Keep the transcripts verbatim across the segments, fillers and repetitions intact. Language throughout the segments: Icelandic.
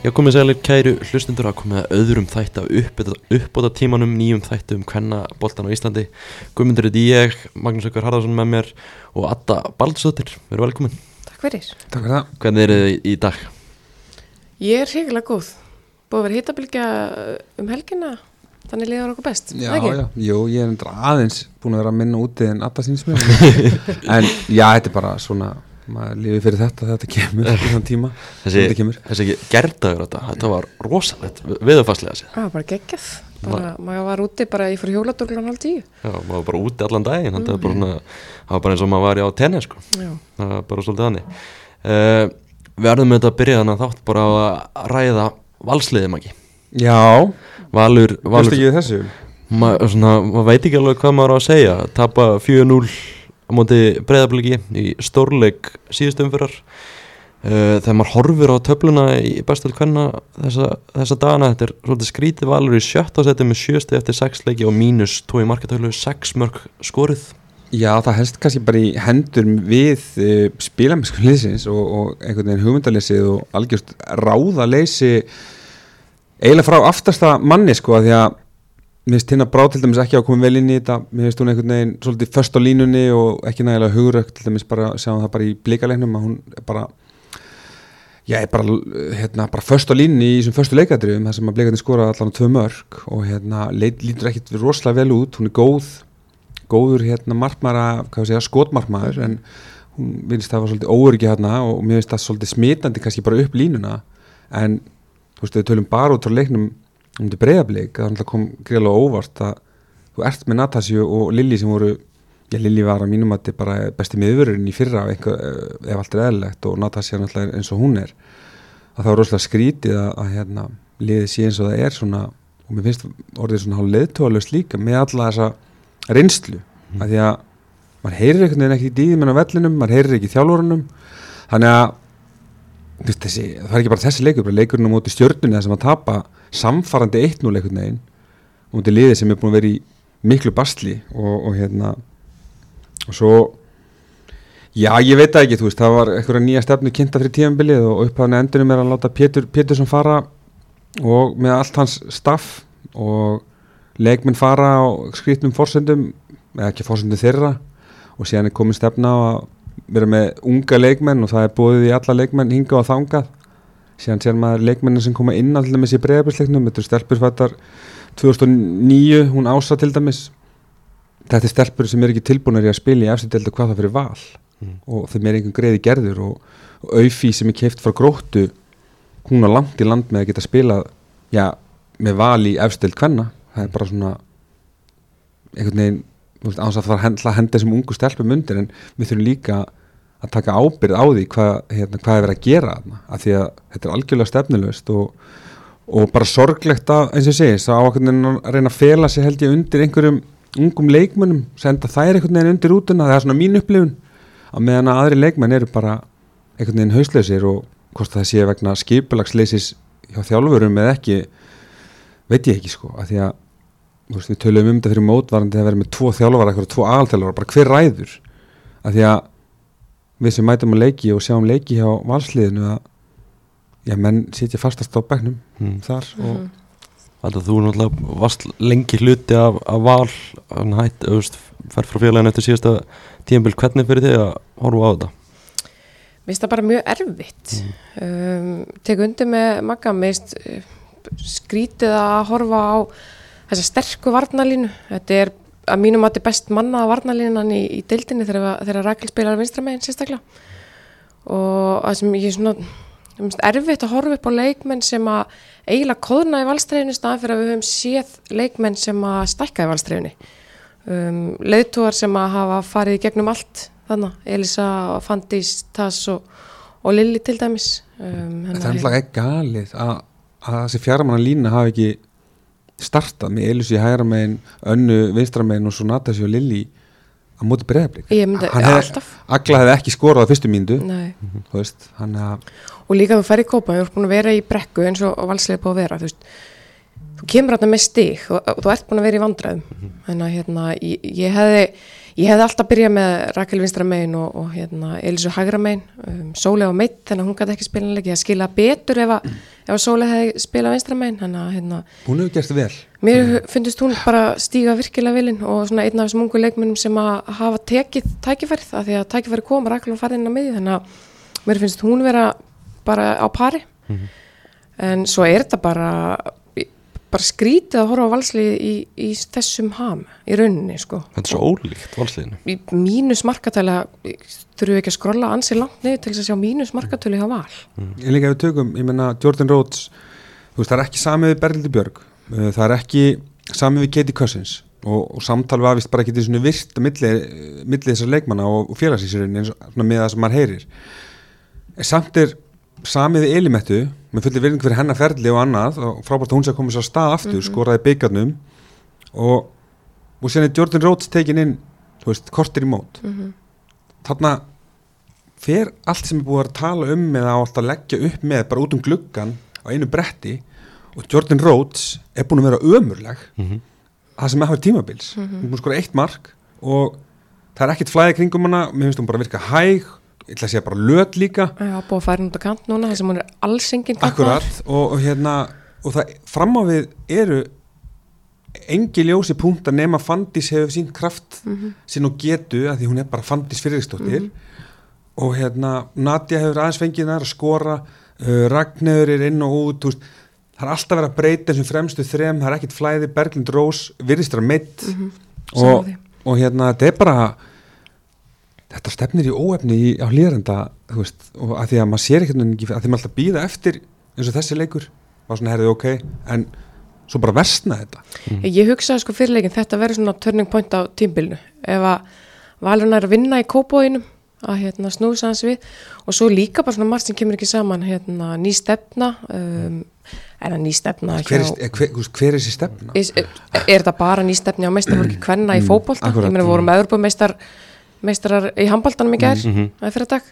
Já, komið sælir kæru hlustendur að komið að öðrum þætti af uppbóta tímanum, nýjum þætti um kvennaboltan á Íslandi. Guðmundur heiti ég, Magnús Haukur Harðarson með mér og Adda Baldursdóttir. Verið velkomin. Takk fyrir. Takk fyrir það. Hvernig eru þið í dag? Ég er hrigalega góð. Búið að vera hitabylgja um helgina, þannig líður okkur best. Já, ekki? já, jú, ég er aðeins búin að vera að minna úti en Adda síns mér. En já, þetta er bara svona, maður lífi fyrir þetta, þetta kemur í þann tíma. Þessi, þessi gerdagur þetta, þetta var rosalegt viðurfarslega sér. Það var bara geggjað. Bara, maður var úti bara, ég fór hjóladur klukkan hálf tíu. Já, maður var bara úti allan daginn, mm. það var bara svona, það var bara eins og maður var á tenni, sko. Já. Það var bara svolítið þannig. Uh, við erum með þetta að byrja þannig að þátt bara að ræða valsliðið, Maggi. Já. Valur, Valur. Fyrstu ekki þessu? Maður svona, maður veit ekki alveg hvað maður á að segja. Tapa fjögur núll á móti Breiðabliki í stórleik síðustu umferðar. Uh, þegar maður horfir á töfluna í bestu kvenna þessa, þessa dagana, þetta er svolítið skrítið. Valur í sjötta seti með sjö stig eftir sex leiki og mínus tvo í markatölu, sex mörk skorið. Já, það helst kannski bara í hendur við uh, spilamennsku liðsins og, og einhvern veginn hugmyndaleysið og algjört ráðaleysi eiginlega frá aftasta manni, sko, að því að mér finnst hérna Brá til dæmis ekki að koma vel inn í þetta. Mér finnst hún einhvern veginn svolítið föst á línunni og ekki nægilega hugurögt, til dæmis bara sjáum það bara í Blikaleiknum að hún er bara já, er bara, hérna, bara föst á línunni í þessum föstu leikadriðum þar sem að Blikarnir skora allan á tvö mörk og hérna leit, lítur ekkit rosalega vel út. Hún er góð, góður hérna markmara, hvað segja, skotmarkmaður, en hún finnst það var svolítið óöryggi hérna og mér finnst það svolítið smitandi kannski bara upp línuna, en þú veist, við tölum bara út frá leiknum um þetta Breiðablik, það kom greiðlega óvart að þú ert með Natasju og Lilli sem voru, já Lilli var að mínum að þetta bara besti miðvörðurinn í fyrra einhver, ef allt er eðlilegt, og Natasja náttúrulega eins og hún er, að það var rosalega skrítið að, að hérna, liðið sé eins og það er svona, og mér finnst orðið svona hálf leiðtogalaust líka með alla þessa reynslu, mm. að því að maður heyrir einhvern veginn ekki í dýðum en á vellinum, maður heyrir ekki í þjálfurunum, þannig að þessi, það er ekki bara þessi leikur, bara leikurinn á móti Stjörnunni þar sem að tapa samfarandi eitt núll einhvern veginn á móti liði sem er búin að vera í miklu basli og, og hérna og svo já, ég veit það ekki, þú veist, það var einhverja nýja stefnu kynnta fyrir tímabilið og upphafna endunum er að láta Pétur Pétursson fara og með allt hans staff og leikmenn fara á skrýtnum forsendum, eða ekki forsendum þeirra, og síðan er komin stefna á að vera með unga leikmenn og það er búið í alla leikmenn hingað og þangað. Síðan sér maður leikmennin sem koma inn á til dæmis í Breiðabliksleiknum, þetta er stelpur fættar tvö þúsund og níu, hún Ása til dæmis. Þetta er stelpur sem er ekki tilbúnar í að spila í efstu deildu hvað það fyrir Val mm. og þeim er einhvern greiði gerður og, og Aufi sem er keypt frá Gróttu, hún á langt í land með að geta spilað já, með Val í efstu deild kvenna. Það er bara svona einhvern veginn án þess að það er að henda þessum ungu stelpum undir, en við þurfum líka að taka ábyrgð á því hvað, hérna, hvað er verið að gera þarna, af því að þetta er algjörlega stefnulaust og, og bara sorglegt að, eins og ég segi, þá ákveðin að reyna að fela sig held ég undir einhverjum ungum leikmönnum, senda þær einhvern veginn undir rútuna, það er svona mín upplifun, að meðan að aðri leikmenn eru bara einhvern veginn hausleysir og hvort það sé vegna skipulagsleysis hjá þjálfurum eða ekki, veit ég ekki, sko, af því að þú veist, við töluðum um þetta fyrir mótvarandi að vera með tvo þjálfara, eitthvað tvo aðalþjálfara, bara hver ræður, af því að við sem mætum að leiki og sjáum leiki hjá valsliðinu að já, menn sitja fastast á bekknum mm. þar og mm. Alltaf þú náttúrulega varst lengi hluti af, af Val, hann hætt, auðvist, fer frá félaginu eftir síðasta tímabil, hvernig fyrir þig að horfa á þetta? Mér finnst það bara mjög erfitt. Mm. Um, tek undir með Magga, mér finnst skrítið að horfa á þessa sterku varnarlínu. Þetta er að mínum að þetta er best mannaða varnarlínan í, í deildinni þegar, þegar Rakel spilar vinstra megin sérstaklega. Og það sem ég svona, það finnst erfitt að horfa upp á leikmenn sem að eiginlega kóðna í valstreifinu staðan fyrir að við höfum séð leikmenn sem að stækka í valstreifinni. Um, leiðtúar sem að hafa farið í gegnum allt þannig, Elisa, Fandís, Tass og, og Lilli til dæmis. Um, það er alltaf ekki galið að, að þessi fjaramanna lína hafi ekki startað með Elísu í hægra megin, Önnu vinstra megin og svo Natasju og Lilli á móti Breiðablik. Ég myndi hann alltaf. Agla hefði ekki skorað á fyrstu mínútu. Nei. Þú veist, hann að og líka þú ferð í Kópa, þú ert búin að vera í brekku eins og valsliðið búið að vera, þú veist. þú kemur þarna með stig og, og þú ert búin að vera í vandræðum mm-hmm. þannig að hérna, ég, ég hefði ég hefði alltaf byrjað með Rakel vinstra megin og, og hérna, Elísu hægra megin um, Sóley var meidd, þannig að hún gæti ekki spila leik ég skila betur ef að, ef að Sóley hefði spilað vinstra megin þannig að hérna, hún hefur gert vel mér mm. finnst hún bara stíga virkilega vilin og svona einn af þessum ungu leikmennum sem að hafa tekið tækifærið af því að tækifærið kom, Rakel var farið inn á miðju þannig að mér finnst hún vera bara á pari mm-hmm. en svo er þetta bara bara skrítið að horfa á Valslið í, í þessum ham, í rauninni sko. Þetta er svo ólíkt Valsliðinu. Mínus markatölu þurfum við ekki að skrolla ansi langt niður til þess að sjá mínus markatölu hjá Val. Mm. Ég líka ef við tökum, ég menna Jordan Rhodes, þú veist það er ekki samið við Berglindi Björg, það er ekki samið við Katie Cousins og, og samtal var vist bara ekki til svona virt að milli, milli þessar leikmanna og, og félagsísirinn eins og með það sem maður heyrir. Samt er samið við Elimettu með fullir virðing fyrir hennar ferli og annað og frábært að hún sé að koma sér á stað aftur mm-hmm. skoraði byggarnum og, og sen er Jordan Rhodes tekin inn þú veist, kortir í mót mm-hmm. þarna fer allt sem er búið að tala um eða átt að leggja upp með bara út um gluggan á einu bretti og Jordan Rhodes er búin að vera ömurleg mm-hmm. það sem er hafið tímabils mm-hmm. hún er búin að skora eitt mark og það er ekkert flæði kringum hana mér finnst hún bara virka hæg ég ætla að segja bara löt líka Já, búið að færa hún út á kant núna þess að hún er alls engin kant Akkurat, og, og hérna og það fram á við eru engi ljósi punkt að nema Fandís hefur sín kraft mm-hmm. sín og getu að því hún er bara Fandís Friðriksdóttir mm-hmm. og hérna Nadia hefur aðeins fengið þar að skora uh, Ragnheiður er inn og út veist, það er alltaf verið að breyta þessum fremstu þrem það er ekkit flæði, Berglind Rós virðist vera meidd mm-hmm. og, og hérna þetta er bara þetta stefnir í óefni í, á hlýðarenda þú veist, og að því að maður sér ekkert að því maður alltaf býða eftir eins og þessi leikur var svona herðið ok, en svo bara versna þetta mm. Ég hugsaði sko fyrirleikin þetta verður svona turning point á tímbilinu ef að Valurinn er að vinna í Kópavoginum að hérna snúsa hans við og svo líka bara svona margt sem kemur ekki saman hérna ný stefna um, en að ný stefna hver er, hjá, hver, hver er þessi stefna? Er, er, er þetta bara ný stefni á meistarfólki kvenna í fótbolta? Ég meina við vorum Evrópumeistar meistarar í handboltanum í gær mm-hmm. að fyrir dag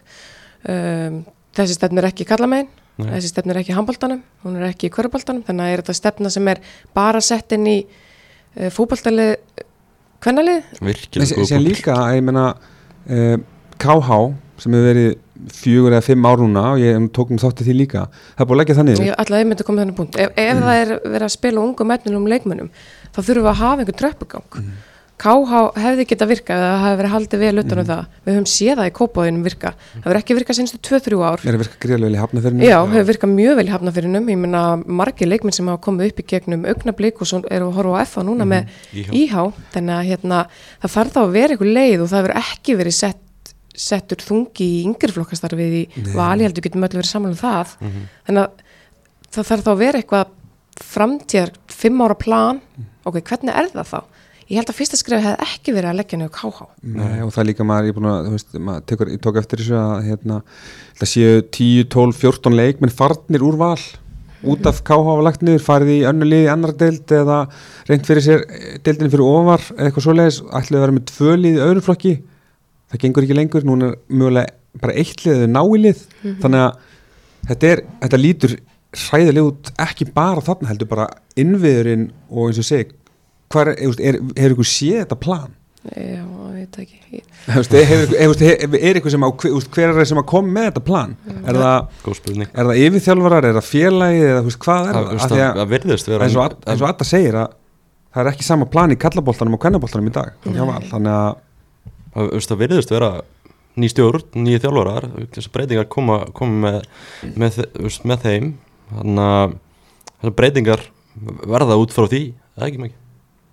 um, þessi stefn er ekki í karlamegin þessi stefn er ekki í handboltanum hún er ekki í körfuboltanum þannig að er þetta stefna sem er bara sett inn í uh, fótboltalið kvennalið virkilega góð sem líka að ég menna uh, K H sem hefur verið fjögur eða fimm ár núna og ég tók um þátti því líka það er búin að leggja þannig ég ætlaði einmitt að koma þennan punkt ef, ef mm. það er verið að spila ungum efnilegum leikmönnum þá þurfum við að hafa einhvern tröppugang mm. K H hefði geta virkað eða það hefði verið haldið vel utan um mm. það við höfum séð það í Kópavoginum virka það hefur ekki virkað senstu tvö til þrjú ár er það virkað gríðarlega vel í Hafnarfirðinum? Já, hefur virkað mjög vel í Hafnarfirðinum ég meina margir leikmenn sem hafa komið upp í gegnum Augnablik og svo eru að horfa á F A núna mm. með I H þannig að hérna, það þarf þá að vera einhver leið og það hefur ekki verið sett, settur þungi í yngreflokkastarfið í Vali heldur getum öll verið saman um það mm. þannig að það þarf þá að vera eitthvað framtíðar fimm ára plan ok, hvernig er það þá? Ég held að fyrsta skrif hefði ekki verið að leggja niður K H. Nei, og það líka maður, ég, búin að, þú veist, maður tekur, ég tók eftir þessu að hérna, það séu tíu, tólf, fjórtán leikmenn farnir úr Val út af K H var lagt niður, farið í önnur lið í annar deild eða reynt fyrir sér deildin fyrir ofar eða eitthvað svoleiðis, ætlaði að vera með tvö lið í öðrum flokki, það gengur ekki lengur, núna er mögulega bara eitt lið eða nái lið, mm-hmm. þannig að þetta, er, þetta lítur hræðilega út ekki bara þarna heldur bara innviðurinn og eins og seg Hvar, er, er, er ykkur séð þetta plan? Já, ég veit ekki ég... er, er, er, er ykkur sem á hver er það sem að koma með þetta plan? Mm. Er, það, er það yfirþjálfarar, er það félagi eða veist, hvað er það? Það, það, það virðist vera eins og, að, eins og Adda segir að það er ekki sama plan í kallaboltanum og kvennaboltanum í dag mm. Já, þannig að það, það virðist vera ný stjórn, nýju þjálfarar þessar breytingar koma, koma með, með, með þeim þannig að þessar breytingar verða út frá því, það er ekki mikið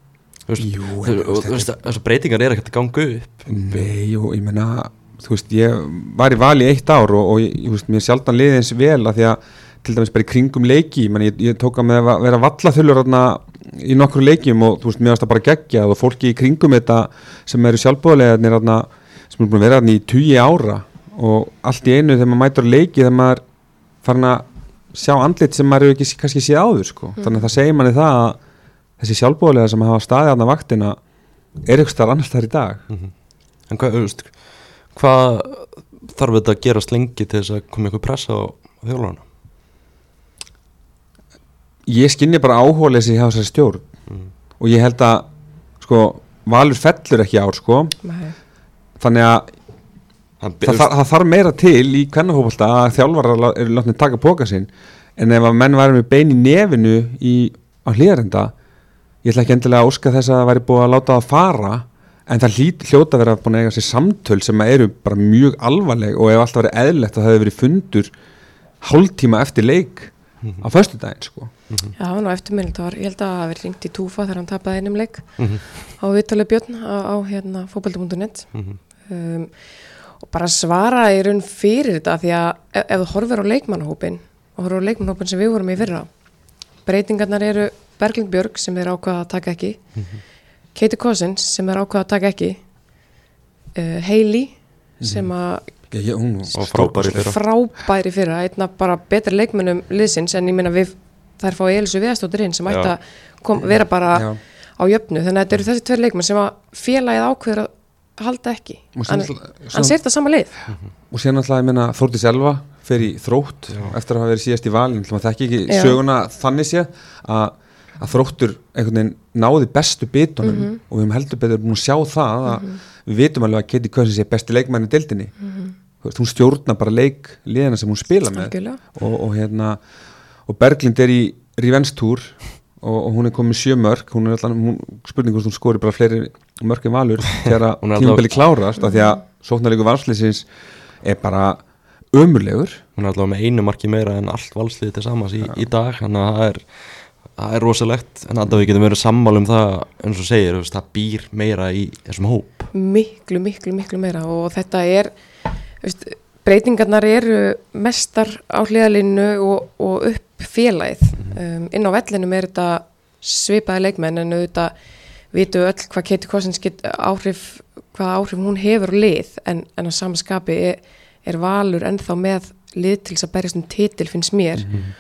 Þessar breytingar er ekkert að ganga upp Nei, jú, ég menna þú veist, ég var í Vali eitt ár og, og ég, ég veist, mér sjaldan liði eins vel að því að til dæmis bara í kringum leiki ég, ég, ég tók að með að vera vallaþullur í nokkru leikjum og þú veist, mér varst að bara gegja og fólki í kringum þetta sem eru sjálfboðlegarnir sem eru búin að vera í tugi ára og allt í einu þegar maður mætur leiki þegar maður farin að sjá andlit sem maður hefur ekki kannski séð áður sko. mm. þannig að það segir manni það að þessi sjálfboðlega sem hafa staðið aðna vaktina er eitthvað starf annars þar í dag mm-hmm. En hvað, veist, hvað þarf þetta að gerast lengi til þess að koma eitthvað pressa á þjálfarana? ég skynja bara áhugaleysi hjá þessari stjórn mm. og ég held að sko, Valur fellur ekki ár sko. Þannig að það, það, það þarf meira til í kvennafótbolta að þjálfarar eru látnir taka póka sinn, en ef að menn væri með bein í nefinu í, á Hlíðarenda, ég ætla ekki endilega að óska þess að það væri búið að láta það fara, en það hlýt, hljóta að vera búin að eiga sér samtöl sem eru bara mjög alvarleg, og ef allt væri eðlilegt að það hefði verið fundur hálftíma eftir leik mm-hmm. á föstudaginn sko. Mm-hmm. Já, ná eftir minnilegt var, ég held að það hafi verið ringt í Túfa þegar hann tapaði einum leik mm-hmm. á Viðtalið Björn á, á hérna fótbolti punktur net mm-hmm. um, og bara svara í raun fyrir þetta, því að ef, ef þú horfir á leikmannahópin og horfir á leikmannahópin sem við vorum í fyrra, breytingarnar eru Berglind Björg sem er ákvað að taka ekki mm-hmm. Katie Cousins sem er ákvað að taka ekki uh, Hailey mm-hmm. sem að Já, já, hún og frábæri fyrra frábæri fyrra, einna bara betri leikmönnum liðsins, en ég meina við þær fá Elísu Viðarsdóttir inn sem ætti að kom, vera bara já. Á jöfnu, þannig að þetta eru þessi tveir leikmenn sem að félagið ákveður að halda ekki hann, hann sér það sama lið og síðan alltaf, ég meina, Þórdís Elva fer í Þrótt já. Eftir að hafa verið síðast í Valinn, það þekki ekki já. Söguna þannig sé að, að Þróttur einhvern veginn náði bestu bitunum mm-hmm. og við höfum heldur betur búin að sjá það að mm-hmm. við vitum alveg að Katie Cousins sé besti leikmann í deildinni mm-hmm. hún stjórnar bara leik liðina sem hún spila með og, og hérna og Berglind er í Revenge-túr og, og hún er komið sjö mörk, hún er alltaf hún, spurning hvort hún skori bara fleiri mörk en Valur þegar tímabili klárast af því að sóknarleikur Valsliðsins er bara ömurlegur. Hún er alltaf með einu marki meira en allt Valsliðið til samans í, í dag, þannig að það er það er rosalegt, en alltaf við getum verið sammála um það, eins og segir, það býr meira í þessum hóp. Miklu, miklu, miklu meira og þetta er veist, breytingarnar eru mestar á hliðalínu og, og upp félagið. Um, inn á vellinum er þetta svipaði leikmenn, en auðvitað vitum öll hvað Katie Cousins get áhrif, hvað áhrif hún hefur lið, en, en á sama skapi er, er Valur ennþá með lið til þess að berjast um titil, finnst mér. Mm-hmm.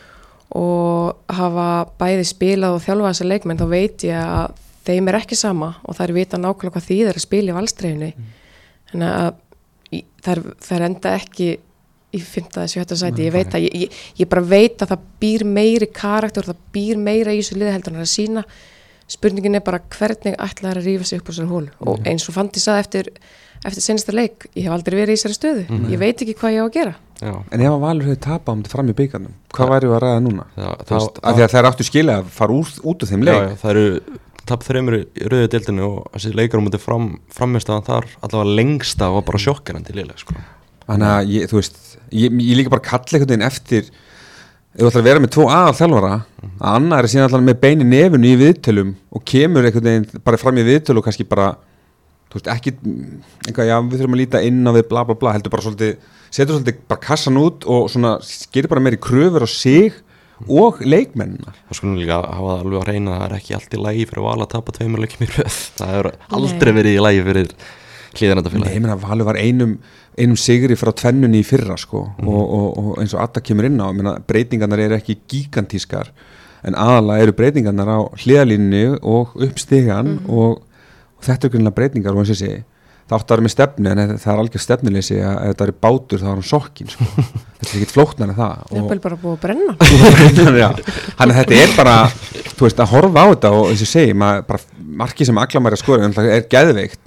Og hafa bæði spilað og þjálfað þessa leikmenn, þá veit ég að þeim er ekki sama og þær vita nákvæmlega hvað þýðir að spila í Valsdreifinni. Mm. Þannig að þær, þær enda ekki í fimmta eða sjötta sæti. Ég veit að ég, ég, ég bara veit að það býr meiri karakter, það býr meira í þessu liði heldur en að sína. Spurningin er bara hvernig ætla þær að rífa sig upp á þessari hólu. Mm. Og eins og Fandi sagði eftir eftir senasta leik, ég hef aldrei verið í þessari stöðu. Mm. Ég veit ekki hvað ég á að gera. Já. En ef að Valur hefur tapað um þetta fram í bikarnum, hvað væri við að ræða núna? Já, það, veist, að því að þær áttu skilja að fara úr, út úr þeim leik. Já, já, það eru tap þreymur í rauðu deildinu og þessi leikar um þetta fram, frammistaðan þar allavega lengsta var bara sjokkerandi liðlega, sko. Þannig að ég, þú veist, ég, ég líka bara kalla einhvern veginn eftir, ef þú ætlar að vera með tvo aðal þjálfara, mm. að annar er síðan allavega með beini nefinu í viðtölum og kemur einhvern veginn bara fram í viðtölu og kannski bara þú veist, ekki, einhvað, já, við þurfum að líta inn á við bla bla bla, heldur bara svolítið, setur svolítið bara kassan út og svona gerir bara meiri kröfur á sig og leikmennina. Það skulum líka hafa það alveg að reyna að það er ekki allt í lagi fyrir Val að tapa tveimur leikjum í röð. Það er aldrei Nei. Verið í lagi fyrir Hlíðarendafélagið. Nei, ég meina, Valur var einum, einum sigri frá tvennunni í fyrra, sko, mm. og, og, og eins og Adda kemur inn á, ég meina, breytingarnar eru ekki gigantískar, en aðalega eru breytingarnar á hliðalínunni og uppstigan mm. og þetta er grunlega breytingar og eins og þessi það átt að vera með stefnu en það er algjör stefnuleysi að ef þetta er bátur þá er hann sokkin sko. Þetta er ekkert flóknar en það Það er vel bara búið að brenna Já, þannig að þetta er bara þú veist að horfa á þetta og eins og segi maður bara markið sem Aglamar er að skora er geðveikt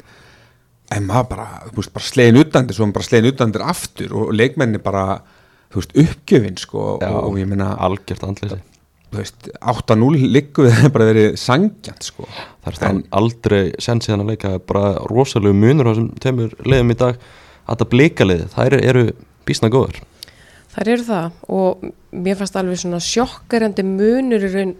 en maður bara, þú veist, bara slegin utandir svo bara slegin utandir aftur og leikmenni bara, þú veist, uppgjöfin sko, Já, og, og ég meina algjört andleysi þú veist, átta núll liggur við bara verið sangjant sko. Það er aldrei senn síðan að leika bara rosalegu munur á þessum tveimur liðum í dag að það blíkaliði, þær eru býsna góður. Þær eru það og mér fannst alveg svona sjokkerandi munur í raun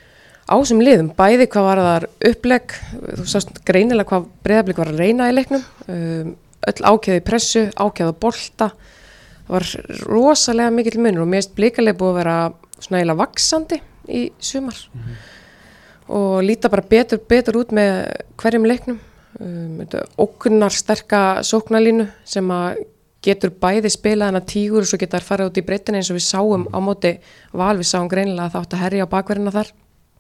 á þessum liðum, bæði hvað var þar upplegg, þú sást greinilega hvað Breiðablik var að reyna í leiknum, um, öll ákveði pressu, ákveði bolta, það var rosalega mikill munur og mér finnst blíkalið búið að vera svona eiginlega vaksandi í sumar mm-hmm. og líta bara betur, betur út með hverjum leiknum um, ókunnar sterka sóknarlínu sem að getur bæði spilað hana tígur og svo geta þær farið út í breyttina eins og við sáum á móti Val, við sáum greinilega að það átt að herja á bakverðina þar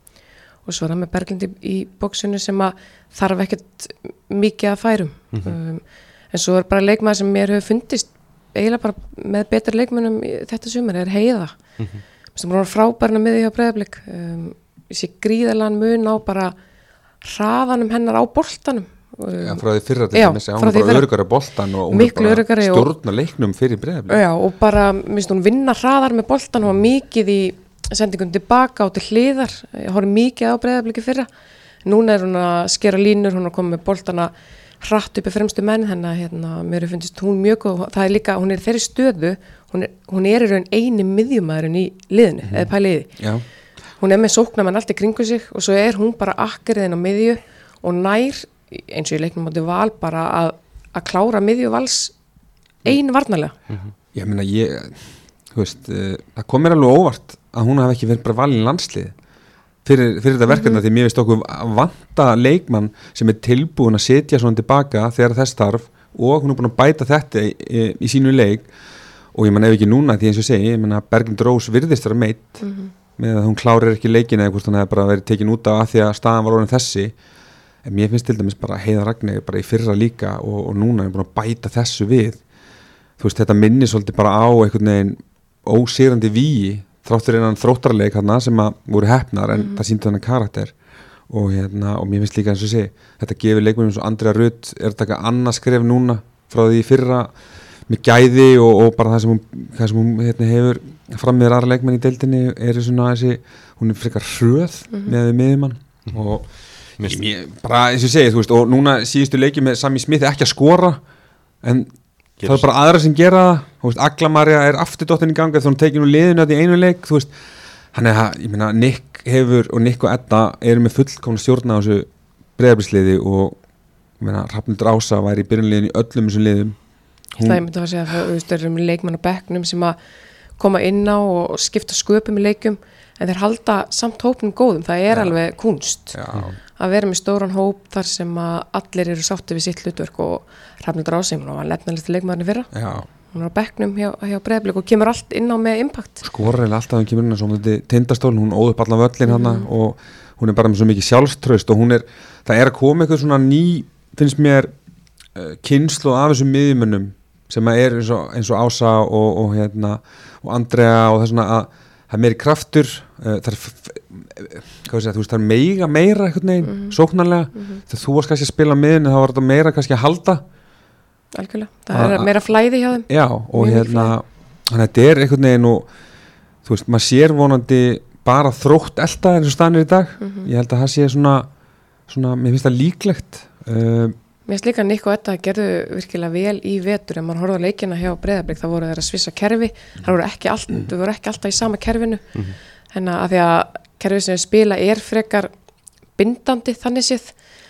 og svo er það með Berglind í, í bóksinu sem að þarf ekkert mikið að færum mm-hmm. um, en svo er bara leikmaður sem mér hefur fundist eiginlega bara með betur leikmönnum þetta sumar er Heiða mm-hmm. sem hún var frábærna með því hjá Breiðablik um, ég sé gríðalega mun á bara hraðanum hennar á boltanum Já, frá því fyrra til Já, dæmis, frá hún því er bara fyrra. öruggari á boltan og hún Miklu er öruggari bara og- stjórna leiknum fyrir Breiðablik. Já, og bara, minnst hún vinna hraðar með boltan og mikið í sendingum tilbaka og til hliðar ég horf mikið á Breiðabliki fyrra núna er hún að skera línur, hún er að koma með boltana hratt upp í fremstu menn þannig að hérna, mér er fundist hún mjög góð það er líka, hún er í þeirri stöðu hún er, hún er í raun eini miðjumæðurinn í liðinu, mm. eða pæliði Já, hún er með sóknarmenn allt í kringu sig og svo er hún bara akkariðin á miðju og nær, eins og í leiknum átti Val bara að, að klára miðju Vals ein varnarlega ég meina ég, þú veist, uh, það kom mér alveg óvart að hún hafi ekki verið bara valin landslið fyrir, fyrir þetta verkefni því mér veist okkur vanta leikmann sem er tilbúin að setja svona tilbaka þegar þess þarf og hún er búin að bæta þetta í, í, í sínu leik og ég meina ef ekki núna því eins og ég segi, ég meina Berglind Rós virðist vera meitt mm -hmm. með að hún klárir ekki leikin eða hvort hann hefði bara verið tekin út af að því að staðan var orðin þessi en mér finnst til dæmis bara Heiða Ragney bara í fyrra líka og, og núna er búin að bæta þessu við þú veist þetta minnir svolítið bara á einhvern veginn ósigrandi vígi þráttur einan þróttarleik hérna sem að voru heppnar en mm. það sýndi þannig karakter og, hérna, og mér finnst líka eins og sé þetta gefur leikmennum eins og Andrea Rutt er að taka annað skref núna frá því fyrra með gæði og, og bara það sem hún, það sem hún hérna, hefur fram með aðra leikmenn í deildinni er svona þessi, hún er frekar hröð mm -hmm. með miðjumann mm. og ég, ég, bara eins og ég segi þú veist og núna síðustu leiki með Sami Smith ekki að skora en Gerir það er bara aðra sem gera það, þú veist, Agla María er afturdóttin í ganga þegar hún tekið nú liðinu þetta í einu leik, þú veist, hann er að, ég meina, Nick hefur og Nick og Edda eru með fullkomna stjórn á þessu Breiðabliksliði og, ég meina, Hrafnhildur Ása var í byrjunliðinu í öllum þessum liðum. Hún... Það er myndið að segja að þú veist, það eru með leikmenn á bekknum sem að koma inn á og skipta sköpum í leikum, en þeir halda samt hópnum góðum, það er ja. alveg kunst. Já. Að vera með stóran hóp þar sem að allir eru sátti við sitt hlutverk og Hrafnhildur Ása, hún var lefnalist leikmaðurinn fyrra. Já. Hún er á bekknum hjá, hjá Breiðablik og kemur allt inn á með impact. Skorar alltaf hún kemur inn á svona Tindastól, hún óð upp allan völlin mm. hana og hún er bara með svo mikið sjálfstraust og hún er, það er að koma eitthvað svona ný, finnst mér uh, kynslu af þessum miðjumönnum sem er eins og, eins og Ása og, og, hérna, og Andrea og það er svona að það er meiri kraftur, uh, það er hvað sé, þú veist, það er meiga meira einhvern veginn, mm -hmm. sóknarlega mm -hmm. þegar þú varst kannski að spila miðin þá var þetta meira kannski að halda algjörlega, það er meira flæði hjá þeim já, og Mjög hérna þannig að þetta er einhvern veginn og þú veist, maður sér vonandi bara þrótt elda eins og staðnir í dag mm -hmm. ég held að það sé svona, svona mér finnst það líklegt uh, Mér finnst líka Nick og Edda gerðu virkilega vel í vetur, ef maður horfði á leikina hjá Breiðablik, það voru þeirra svissa kerfi, það voru ekki, all, mm. voru ekki alltaf í sama kerfinu, mm -hmm. en að því að kerfið sem við spila er frekar bindandi þannig séð,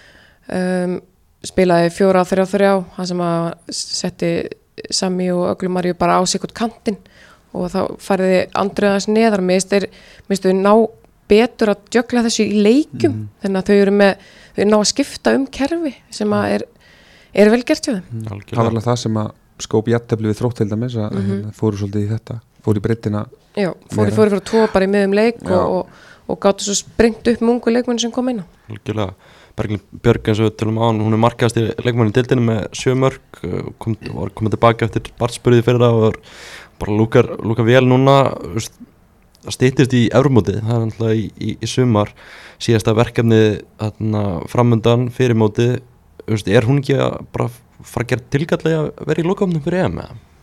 um, spilaði fjóra á þrjá þrjá, það sem að setti Sami og Öglu Maríu bara á sikurt kantinn og þá fariði Andreas neðar, mér finnst þau ná betur að jökla þessu í leikum, mm. þannig að þau eru með þau ná að skipta um kerfi sem að er, er vel gert hjá þeim. Mm. Það var alveg það sem að skóp jafntefli við Þrótt til dæmis að mm -hmm. fóru svolítið í þetta, fóru í breyttina. Já, fóru fóru fyrir tvo bara í miðum leik Já. og, og, og gáttu svo springt upp mungu leikmenn sem kom inn á. Algjörlega, Berglind Björg eins og við tölum á hann, hún er markaðast í leikmennin deildinni með sjö mörk, kom, var komið tilbaka eftir barnsburði fyrir það og var bara lúkar, lúkar vel núna, það styttist í Evrómótið, það er alltaf í, í, í sumar, síðasta verkefni framöndan fyrir mótið, er hún ekki að bara fara að gera tilkallega að vera í lokaofnum fyrir E M?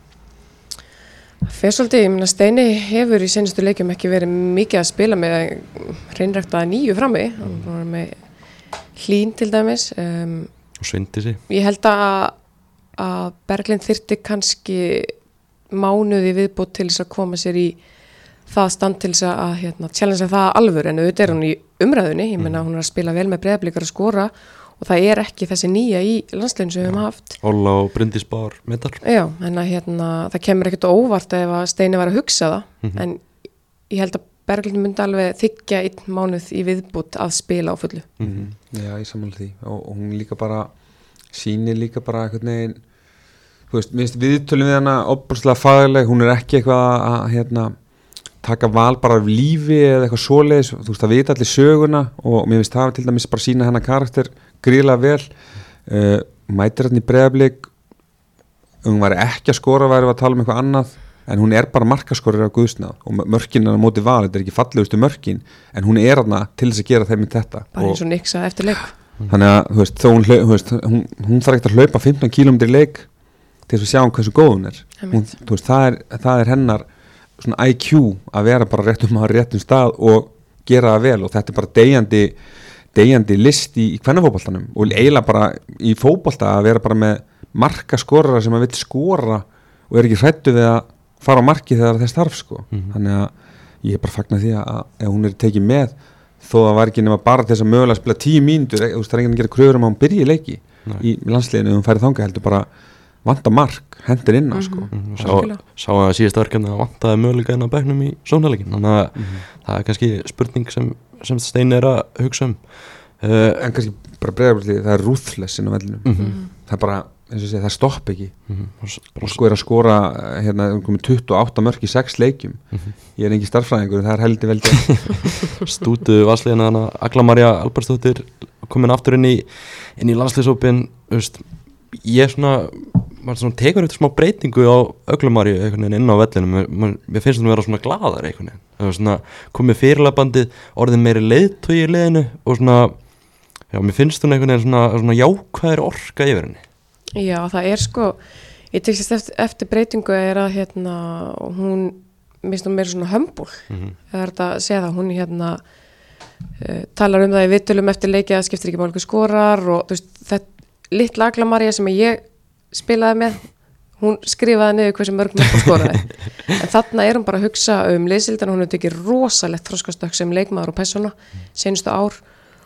Fyrir svolítið, ég meina Steini hefur í senustu leikjum ekki verið mikið að spila með hreinræktaða nýju frammi, hann mm. var með Hlín til dæmis um, og Svindísi. Ég held að, að Berglind þyrfti kannski mánuði viðbót til þess að koma sér í það stand til þess að hérna, challengea það alvör, en auðvitað er hún í umræðunni, ég meina hún er að spila vel með Breiðablik að skora og það er ekki þessi nýja í landsliðinu sem við höfum haft. Óla og Bryndís Bár metar. Já, en að hérna, það kemur ekkert óvart ef að Steini var að hugsa það, mm -hmm. en ég held að Berglind myndi alveg þykja einn mánuð í viðbútt að spila á fullu. Mm -hmm. Já, ég sammála því og, og hún líka bara sýnir líka bara einhvern veginn, þú veist, minnst viðtölum við hana óbúrslega fagleg, hún er ekki eitthvað að hérna taka val bara af lífi eða eitthvað svoleiðis, þú veist, það vita allir söguna og mér finnst það til dæmis bara sína hennar karakter gríðlega vel uh, mætir hérna í Breiðablik hún var ekki að skora, væri að tala um eitthvað annað en hún er bara markaskorur á guðsnað og mörkin er á móti val, þetta er ekki fallegustu mörkin en hún er þarna til þess að gera þeim í þetta bara eins og Niksa eftir leik þannig að þú veist, þó hún, hlaup, þú veist, hún, hún þarf ekkert að hlaupa fimmtán kílómetra í leik til þess að sjá hún hversu góð hún er hún, veist, það er það er hennar svona I Q að vera bara réttum á réttum stað og gera það vel og þetta er bara deyjandi deyjandi list í, í kvennafótboltanum og eiginlega bara í fótbolta að vera bara með markaskorara sem að vill skora og er ekki hræddu við að fara á marki þegar þess þarf sko. Mm-hmm. Þannig að ég er bara fagna því að ef hún er tekið með þó að var ekki nema bara til þess að mögulega spila tíu mínútur, þú veist það er enginn að gera kröfur um að hún byrji leiki Nei. Í landsliðinu ef hún færi þangað heldur bara vanta mark, hendur inn á mm-hmm. sko. Mm-hmm. Sá, sá að síðast verkefni að vantaði mögulega inn á bekknum í sóknarleikin þannig að mm-hmm. það er kannski spurning sem, sem Steini er að hugsa um uh, en kannski bara Breiðablik það er ruthless inn á vellinum mm-hmm. það er bara, eins og segja, það stopp ekki mm-hmm. og sko er að skora hérna tuttugu og átta mörk í sex leikjum mm-hmm. ég er engin starffræðingur, það er heldur veldig Stútu vassliðina þannig að Agla María Albertsdóttir komin aftur inn í, inn í landsliðshópinn ég svona maður svona tekur eftir smá breytingu á Öglumarju einhvern veginn inn á vellinu mér, mér finnst það að vera svona glaðar einhvern veginn það er svona komið fyrirlabandið orðin meiri leiðtogi í leiðinu og svona já, mér finnst það einhvern veginn svona, svona jákvæðir orka yfir henni Já, það er sko ég tekst eftir, eftir breytingu er að hérna hún minnst hún meira svona hömbul mm-hmm. það er þetta að segja það hún hérna uh, talar um það í viðtölum eftir leiki að skiptir ekki máli skorar og þú veist þetta litla Agla María sem ég spilaði með, hún skrifaði niður hversu mörg mörg skoraði en þarna er hún bara að hugsa um liðsildina hún hefur tekið rosalegt þroskastökk sem leikmaður og persóna senustu ár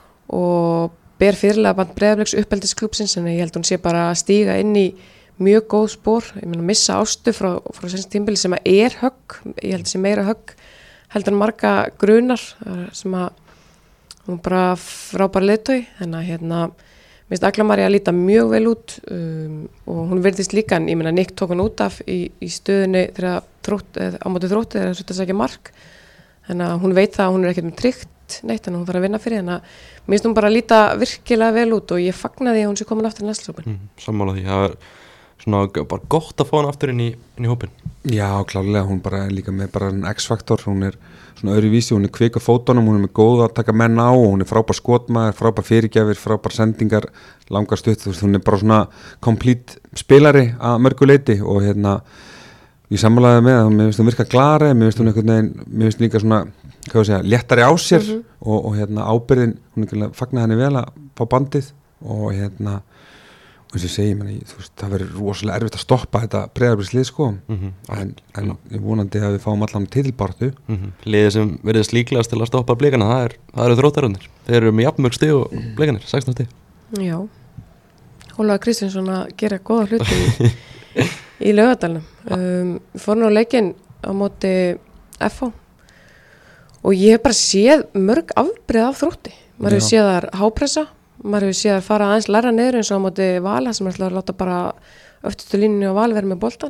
og ber fyrirlega band Breiðabliks uppeldisklúbsins en ég held hún sé bara að stíga inn í mjög góð spór, ég meina missa Ástu frá, frá senst tímbili sem að er högg ég held sé meira högg heldur hann marga grunar sem að hún bara frábær leiðtogi þannig að hérna Mér finnst Agla María að líta mjög vel út um, og hún virðist líka, en ég meina Nick tók hann út af í, í stöðunni þegar þrótt, eða á móti þrótti þegar það þurfti að sækja mark. Þannig að hún veit það að hún er ekkert með tryggt neitt en hún þarf að vinna fyrir þannig að mér finnst hún bara að líta virkilega vel út og ég fagna því að hún sé komin aftur í næstlópin. Mm, sammála því, það er svona bara gott að fá hann aftur inn í, inn í hópin. Já, klárlega, hún bara er líka með bara en X-faktor, hún er svona öðruvísi, hún er kvik á fótunum, hún er með góð að taka menn á og hún er frábær skotmaður, frábær fyrirgjafir, frábær sendingar, langar stutt, þú veist, hún er bara svona complete spilari að mörgu leiti og hérna, ég sammálaði með það, mér finnst hún virka glari, mér finnst hún einhvern veginn, mér finnst líka svona, hvað ég segja, léttari á sér mm -hmm. og, og hérna ábyrðin, hún er ekki fagnaði henni vel að fá bandið og hérna, og eins og ég segi, meni, þú veist, það verður rosalega erfitt að stoppa þetta Breiðablíkslið sko mm -hmm. en, en ég vonandi að við fáum allan titilbartu mm -hmm. Liðið sem verðist líklegast til að stoppa Blikana, það, er, það eru þróttararnir þeir eru með jafnmörg stig og Blikanir, sextán stig Já, Ólafur Kristinsson að gera góða hluti í, í Laugardalnum um, við fórum á leikinn á móti F H og ég hef bara séð mörg afbrigði af Þrótti maður hefur séð þar hápressa maður hefur séð að fara aðeins læra niður eins og á móti Val sem er alltaf að láta bara öftustu línunni á Val vera með boltan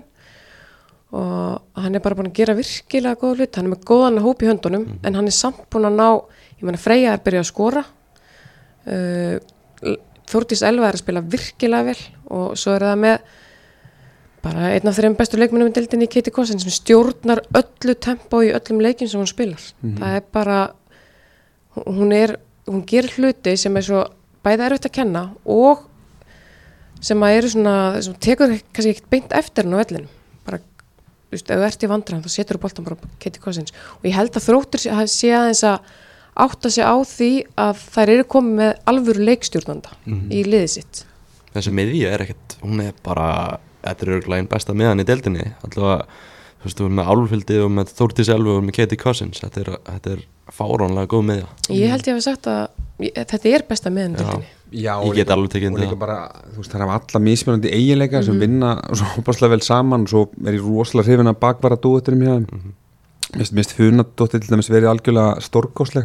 og hann er bara búin að gera virkilega góða hlut, hann er með góðan hóp í höndunum mm. en hann er samt búin að ná ég meina Freyja er byrjað að skora uh, Þórdís Elva er að spila virkilega vel og svo er það með bara einn af þeirra bestu leikmennum í deildinni Katie Kossen sem stjórnar öllu tempó í öllum leikjum sem hún spilar mm. það er bara hún er, hún gerir hluti sem er svo bæði erfitt að kenna og sem að eru svona, sem tekur kannski ekkert beint eftir hann á vellinum bara, þú veist, ef þú ert í vandræðum þá setur þú boltan bara Katie Kossins og ég held að Þróttur sé aðeins að átta sig á því að þær eru komið með alvöru leikstjórnanda mm. í liðið sitt Þessi miðja er ekkert, hún er bara þetta er örugglega einn besta miðan í deildinni allavega, þú veist, þú erum með Álfhildi og með Þórdís Elvu og með Katie Kossins þetta er, þetta er fáránlega góð miðja Ég held ég að hafa sagt að ég, þetta er besta miðan í deildinni Já, ég get alveg tekið og líka bara, þú veist, það er alla mismunandi eiginleika mm -hmm. sem vinna svo opaslega vel saman og svo er ég rosalega hrifin að bakvara dúetturum hjá þeim mm -hmm. Mér finnst Funadóttir til dæmis verið algjörlega stórkostleg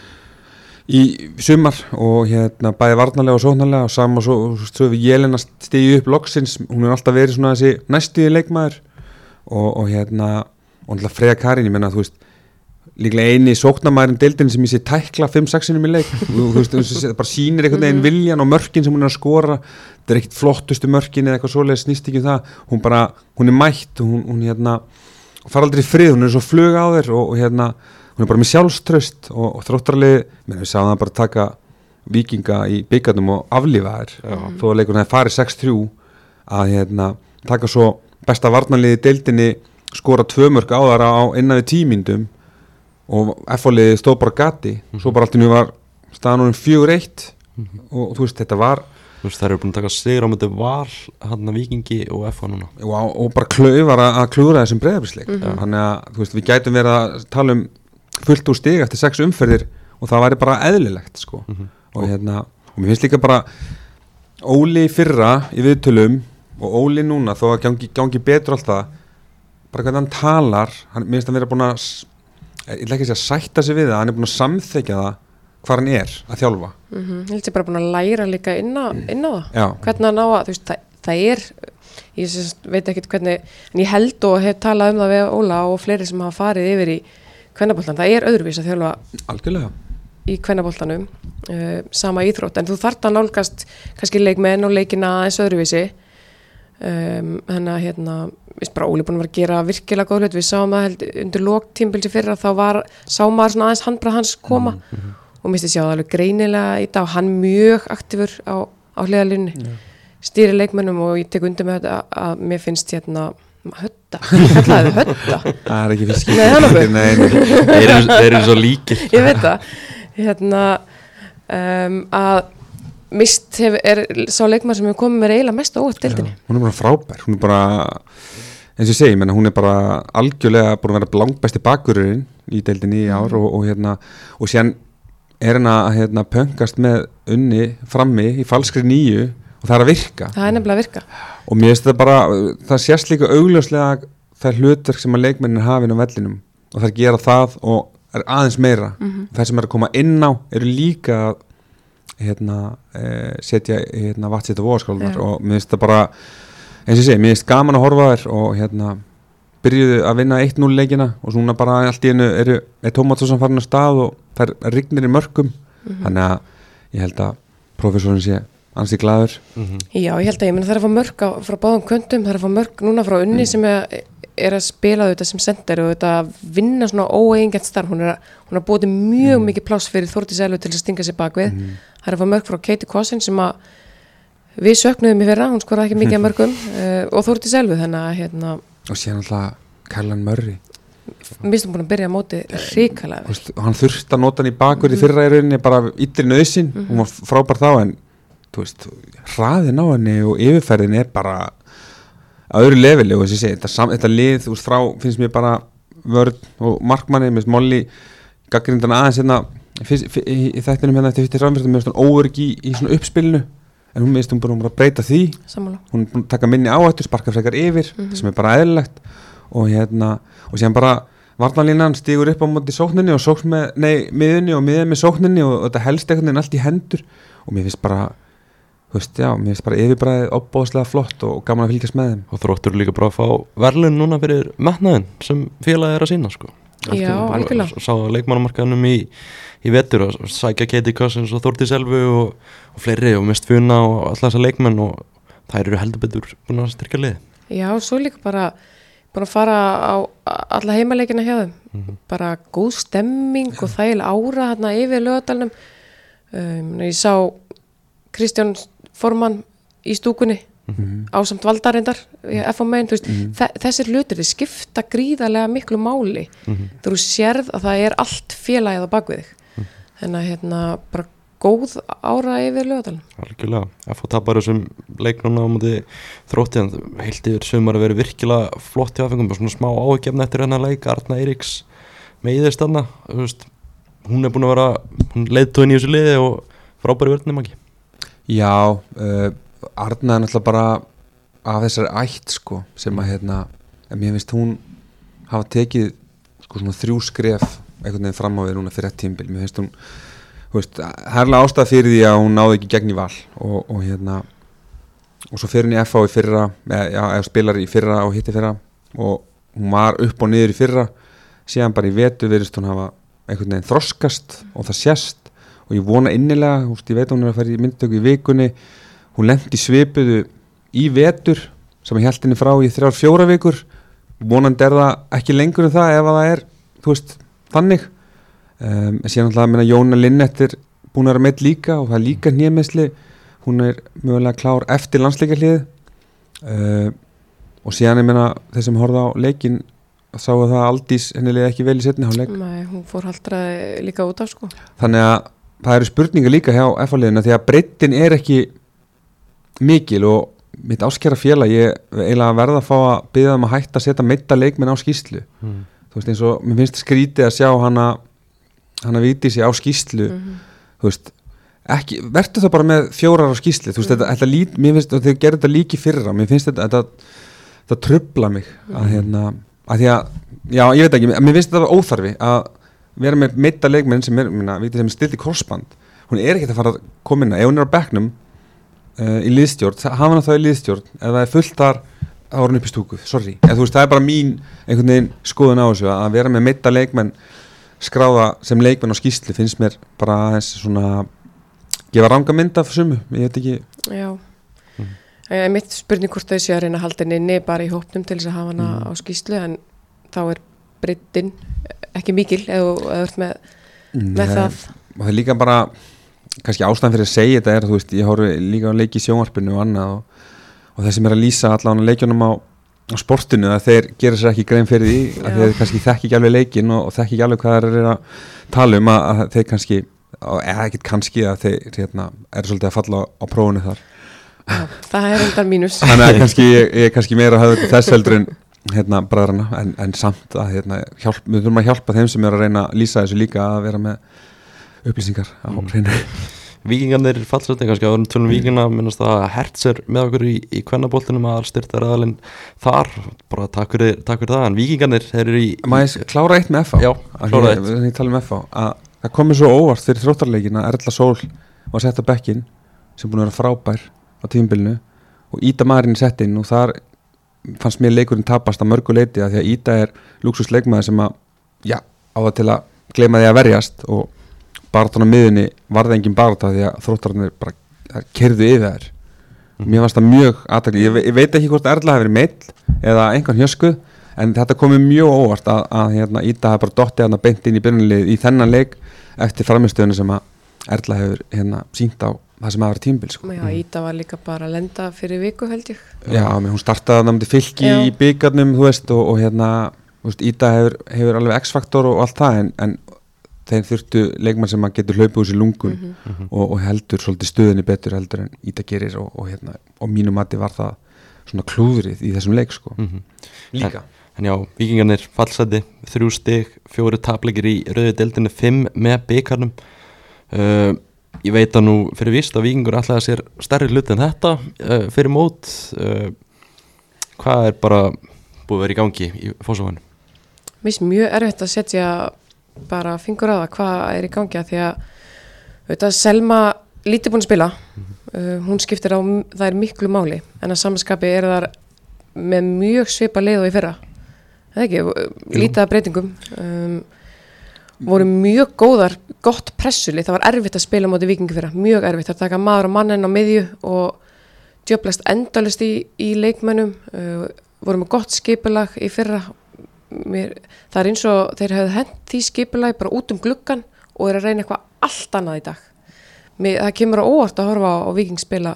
í sumar og hérna bæði varnarlega og sóknarlega og saman svo, svo við Jelena stíði upp loksins, hún er alltaf verið svona þessi næstuði leikmaður og, og hérna, og alltaf Freyja Karin, ég menna, þú veist líklega eini sóknarmaðurinn deildin sem ég sé tækla fimm sex sinum í leik þú veist, það bara sýnir einhvern veginn viljan og mörkin sem hún er að skora þetta er ekkit flottustu mörkin eða eitthvað svoleiðis snýst ekki um það hún bara, hún er mætt og hún, hún hérna fara aldrei í frið, hún er svo flug á þér og, og hérna, hún er bara með sjálfströst og, og þróttaralið, menn við sáum það bara taka Víkinga í byggarnum og aflífa þær, þó að leikurinn hefði farið sex þrjú að hérna taka svo besta varnarliði í deildinni, skora tvö mörk á þar á innan við tímindum og F H-liðið stóð bara gati, mm-hmm. svo bara allt í nú var staðan orðin fjögur eitt mm-hmm. og þú veist, þetta var Þú veist, þær eru búin að taka sigur á móti Val, hann að Víkingi og F H núna. Og, og bara klaufar að, að klúra þessum Breiðabliksleik. Mm-hmm. Þannig að, þú veist, við gætum verið að tala um fullt úr stig eftir sex umferðir og það væri bara eðlilegt, sko. Mm-hmm. Og hérna, og mér finnst líka bara Óli fyrra í viðtölum og Óli núna, þó að gangi, gangi betur alltaf, bara hvernig hann talar, hann, mér finnst hann verið búin að, ég vil ekki segja sætta sig við það, hann er búin að samþekja það hvað hann er að þjálfa. Mm-hmm. Ég held ég bara búin að læra líka inn á, inn á það. Já. Hvernig hann á að, þú veist, það, það er, ég sést, veit ekkert hvernig, en ég held og hef talað um það við Óla og fleiri sem hafa farið yfir í kvennaboltan. Það er öðruvís að þjálfa algjörlega í kvennaboltanum, uh, sama íþrótt, en þú þarft að nálgast kannski leikmenn og leikina eins öðruvísi. Um, þannig að hérna, við bara Óli búin að vera að gera virkilega góð hlut. Við sáum það held undir lok tímabilsins fyrra, þá var, sá maður svona aðeins handbragð hans koma. Mm-hmm. Og misti sjá það alveg greinilega í dag, hann mjög aktífur á, á hliðalínni, yeah. stýri leikmennum og ég tek undir með þetta að, að mér finnst hérna hötta, kallaði þið hötta. Það er ekki fiskir. Nei, hann okkur. Nei, nei, þeir eru, þeir eru svo líkir. Ég veit það, hérna um, að mist hef, er sá leikmann sem hefur komið mér eiginlega mest á óvart deildinni. Já, hún er bara frábær, hún er bara, eins og ég segi, menna, hún er bara algjörlega búin að vera langbesti bakvörðurinn í deildinni í ár mm. og, og hérna, og síðan er hann að hérna, pöngast með unni frammi í falskri nýju og það er að virka. Það er nefnilega að virka. Og mér finnst það bara, það sést líka augljóslega það hlutverk sem að leikmennir hafa inn á vellinum og það er að gera það og er aðeins meira. Mm-hmm. Það sem er að koma inn á eru líka að hérna, eh, setja hérna, vatnsitt og vogaskálnar og mér finnst það bara, eins og ég segi, mér finnst gaman að horfa þér og hérna byrjuðu að vinna eitt núll leikina og svona bara allt í einu eru er Tómasson farin á stað og það er rignir í mörkum mm-hmm. þannig að ég held að prófessorinn sé ansi glaður. Mm-hmm. Já, ég held að ég menna það er að fá mörk á, frá báðum kvöndum, það er að fá mörk núna frá Unni mm. sem er, er að spila þetta sem sender og þetta að vinna svona óeigingjarnt starf, hún er að, hún er búið mjög mm. mikið pláss fyrir Þórdís Elvu til að stinga sér bakvið, mm. það er að fá mörk frá Katie Kossin sem að við söknuðum í fyrra, hún skoraði ekki mikið mörkum uh, og Þórdís Elvu þannig að hérna og síðan alltaf Kærlan Murray Mér finnst hún búin að byrja að móti hrikalega vel. Hann þurfti að nota hann í bakverði mm. fyrra í rauninni bara íttir nöðsinn, mm. hún var frábær þá en þú veist, hraðin á henni og yfirferðin er bara á öðru leveli og þess að segja, þetta, sam, þetta lið þú veist frá, finnst mér bara vörn og markmanni, mér finnst Molly gaggrindan aðeins hérna í, í þættinum hérna eftir fyrst framfyrstum, mér finnst hún óörg í, í svona uppspilinu en hún finnst hún bara að breyta því Sammála. Hún er búin að taka minni áhættu, sparka frekar yfir mm-hmm. sem er bara eðlilegt og hérna, og síðan bara varnarlínan stígur upp á móti sókninni og sókn með, nei, miðunni og miðið með sókninni og, og þetta helst einhvern veginn allt í hendur og mér finnst bara, þú veist, já, mér finnst bara yfirbræðið opbóðslega flott og gaman að fylgjast með þeim. Og Þróttur líka bara að fá verðlaun núna fyrir metnaðinn sem félagið er að sína, sko. Já, algjörlega. Sá leikmannamarkaðnum í, í vetur og sækja Katie Cousins og Þórdís Elvu og, og fleiri og mist Funa og alla þessa leikmenn og þær eru heldur betur búin að styrkja liði. Já, svo líka bara búin að fara á alla heimaleikina hjá þeim mm-hmm. bara góð stemming ja. Og þægileg ára hérna yfir Laugardalnum um, ég sá Kristján Formann í stúkunni mm-hmm. ásamt Valdarindar í F H megin, þú veist, mm-hmm. þe- þessir hlutir þeir skipta gríðarlega miklu máli mm-hmm. þú sérð að það er allt félagið á bakvið þig mm-hmm. þannig að hérna bara góð ára yfir Laugardalnum. Algjörlega, F H tapar þessum leik núna á móti Þrótti en heilt yfir sumar að vera virkilega flott í aðfengum og svona smá áhugjefni eftir hennar leik Arna Eiríks meiðist þarna, þú veist hún er búin að vera, hún leiðtóðin í þessu liði og frábæri vörnum ekki. Já, uh, Arna er náttúrulega bara af þessari ætt sko sem að hérna, en mér finnst hún hafa tekið sko svona þrjú skref einhvern veginn fram á við núna fyrir ett tímabil, mér finnst hún þú veist, herrlega ástæða fyrir því að hún náði ekki gegn í Val og, og hérna og svo fyrir hún í F H í fyrra eða, já, eða spilar í fyrra og hitti fyrra og hún var upp og niður í fyrra síðan bara í vetur virðist hún hafa einhvern veginn þroskast og það sést og ég vona innilega, þú veist, ég veit hún er að fara í myndtöku í vikunni, hún lenti svipuðu í vetur sem ég held henni frá í þrjár fjóra vikur vonandi er það ekki lengur en það ef að það er, þú veist, þannig um, en síðan alltaf að minna Jóna Linnet er búin að vera meidd líka og það er líka hnémeiðsli, hún er mögulega klár eftir landsleikjahlið uh, og síðan ég meina þeir sem horfða á leikinn sáu það að Aldís henni liði ekki vel í seinni hálfleik. Nei, hún fór haldraði líka út af sko. Þannig að það eru spurningar líka hjá F A-liðinu því að breiddin er ekki mikil og mitt áskera félag ég eiginlega verða að fá að biðja um að hætta að setja meidda leikmenn á skýrslu mm. þú veist eins og mér finnst skrítið að sjá hana hana Vigdísi á skýrslu mm-hmm. þú veist ekki, verður það bara með fjórar á skýrslu þú veist mm. þetta, þetta lít, mér finnst þegar gerðu þetta líki fyrra mér finnst þetta, þetta, þetta trubla mig mm. að hérna, að því að já, ég veit ekki, mér finnst þetta óþarfi að vera með meidda leikmenn sem er, minna, Vigdísi sem er stilt í korsband, hún er ekkert að fara að koma inn ef hún er á bekknum uh, í liðstjórn, hafa hana þá í liðstjórn ef það er fullt þar, þá er hún upp í stúku sorry, eða þú veist, það er bara mín einhvern veginn skoðun á þessu, að vera með meidda leikmenn skráða sem leikmenn á skýrslu finnst mér bara aðeins svona gefa ranga mynd af sumu, ég veit ekki Já, mm. e, mitt spurning hvort þau séu að reyna að halda henni bara í hópnum til þess að hafa hana mm. á skýrslu en þá er breiddin ekki mikil eða þú ert með, mm, með það og það er líka bara kannski ástæðan fyrir að segja þetta er þú veist, ég horfi líka á leiki í sjónvarpinu og annað og, og þeir sem er að lýsa allavega leikjunum á, á sportinu að þeir gera sér ekki grein fyrir því að Já. Þeir kannski þekki ekki alveg leikin og, og þekki ekki alveg hvað þeir eru að tala um að, að þeir kannski, eða ekkert kannski að þeir hérna, eru svolítið að falla á, á prófunu þar Já, það er endar mínus Þannig að kannski, ég er kannski meira að hafa þess heldur en hérna bræðrana en, en samt að hérna, hjálp, við þurfum að hjálpa þeim sem er að reyna að lýsa þessu líka að vera með upplýsingar á mm. reynu Víkingarnir fallsveitni kannski áður tölum Víkingana minnast að Hertz er með okkur í, í kvennaboltinum að styrta ræðalinn þar bara takk fyrir, takk fyrir það en Víkingarnir þeir eru í Má ég klára eitt með F A? Já, klára eitt Við talum um F A að það komið svo óvart fyrir þróttarleikin að Erla Sól var sett á bekkinn sem búin að vera frábær á tímabilinu og Ída Marín sett inn og þar fannst mér leikurinn tapast að mörgu leiti að því að Ída er lúksusleikmaður sem að já, á það til að gleyma því að verjast og baráttan á miðunni varði engin barátta því að þróttararnir bara keyrðu yfir þær mm. mér fannst það mjög athygli, ég, ég veit ekki hvort Erla hefur verið meill eða einhvern hjöskuð en þetta komið mjög óvart að, að hérna, Ída hefur bara dottið hérna beint inn í byrjunarlið í þennan leik eftir framistöðuna sem að Erla hefur hérna sínt á það sem að vera tímabil sko. Já, Ída var líka bara að lenda fyrir viku held ég Já, menn hún startaði námið fylki Já. Í byggarnum þú veist og, og hérna veist, Ída hefur, hefur alveg X-faktor og allt það en, en þeir þurftu leikmann sem að getur hlaupið úr sér lungun mm -hmm. og, og heldur svolítið stöðinni betur heldur en Ída gerir og, og hérna og mínu mati var það svona klúðrið í þessum leik sko. mm -hmm. Líka En, en já, Víkingarnir fallseti þrjú stig, fjóri tapleikir í rauðu deildinni, fimm með bikarnum uh, Ég veit að nú fyrir víst að Víkingur ætlaði að sér stærri hlut en þetta uh, fyrir mót uh, hvað er bara búið að vera í gangi í Fossvoginum? Mér finnst mjög erfitt að setja bara fingur á það hvað er í gangi að því að auðvitað Selma lítið búin að spila mm-hmm. uh, hún skiptir á, það er miklu máli en að samanskapi er það með mjög svipa leið og í fyrra það er ekki, lítið að breytingum um, voru mjög góðar, gott pressulið, það var erfitt að spila móti Víkingi fyrra, mjög erfitt að taka maður og mannin á miðju og djöflast endalist í, í leikmennum uh, voru með gott skipulag í fyrra Mér, það er eins og þeir hefðu hent því skipulagi bara út um gluggan og er að reyna eitthvað allt annað í dag Mér, það kemur á óvart að horfa á, á Víking spila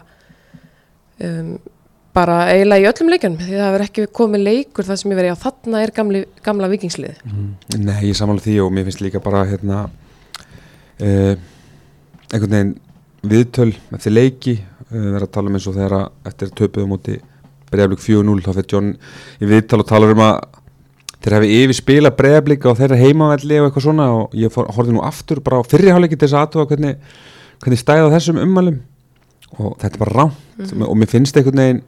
um, bara eiginlega í öllum leikjum því það hefur ekki komið leikur þar sem ég verið á þarna er gamli, gamla Víkingsliði mm. Nei, ég samanlega því og mér finnst líka bara hérna uh, einhvern veginn viðtöl eftir leiki uh, verið að tala um eins og þegar eftir töpuðum úti Breiðablik fjögur núll þá fyrir John í viðtal og talar um að þeir hefði yfir spila Breiðablik á þeirra heimavelli og eitthvað svona og ég fór, horfði nú aftur bara á fyrri hálfleiki til þess að athuga hvernig, hvernig stæði á þessum ummælum og þetta er bara rámt mm-hmm. og mér finnst einhvern veginn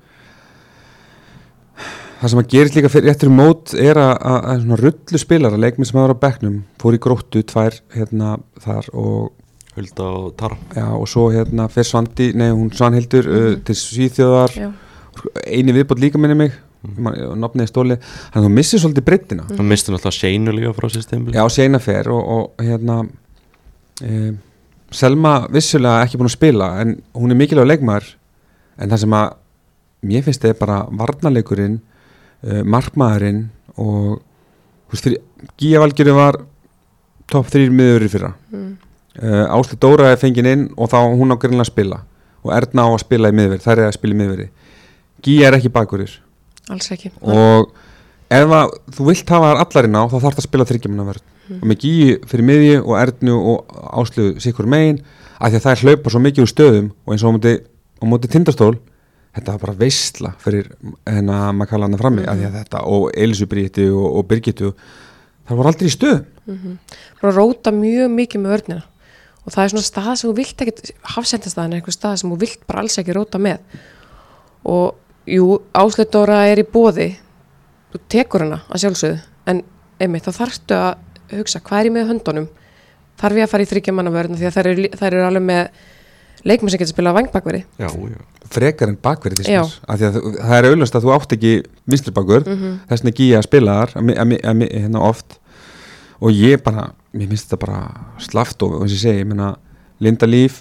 það sem að gerist líka fyrir réttur mót er að, að, að svona rullu spilar að leikmið sem hafa á bekknum fór í Gróttu tvær hérna þar og Hulda og Tara já, og svo hérna fyrir Svandi, nei hún Svanhildur mm-hmm. uh, til Svíþjóðar já. Eini viðbót líka minni mig mm. og nafnið stóli, þannig að þú missir svolítið breiddina mm. Þú missir náttúrulega Seinu líka frá systemil Já, Seina fer og, og hérna e, Selma vissulega ekki búin að spila en hún er mikilvæg leikmaður en það sem að mér finnst er bara varnarleikurinn uh, markmaðurinn og þú veist, fyrir Gíja Valgerður var topp þrír miður í fyrra mm. uh, Ásli Dóra er fengin inn og þá hún á greinlega að spila og Erna á að spila í miðverð, þær er að spila í miðverði Gíja er ekki bakverðir alls ekki og ef að, þú vilt hafa þar allarinn á þá þarf það að spila þryggjamannaverð mm. og með Gíju fyrir miðju og Ernu og Áslu sikkur megin af því að það er hlaupa svo mikið úr stöðum og eins og á móti, á móti Tindastól þetta var bara veisla fyrir henn að maður kalla hana frammi mm-hmm. af því að þetta og Elísu Bríti og, og Birgitu það voru aldrei í stöðum mm-hmm. bara róta mjög mikið með vörnina og það er svona stað sem þú vilt ekki hafsendastæðin er einhver stað sem þú vilt bara alls ekki róta með og jú, Áslaug Dóra er í boði þú tekur hana að sjálfsögðu en einmitt þá þarftu að hugsa hvað er ég með höndunum þarf ég að fara í þriggja manna vörn því að þær eru, þær eru alveg með leikmenn sem getur spilað vangbakverði já, já. frekar en bakverði af því að það er auðvitað að þú átt ekki vinstri bakvörð mm-hmm. þess vegna Gíja að spila þar hérna oft og ég bara, mér finnst þetta bara slaft og eins og ég segi, ég meina Linda Líf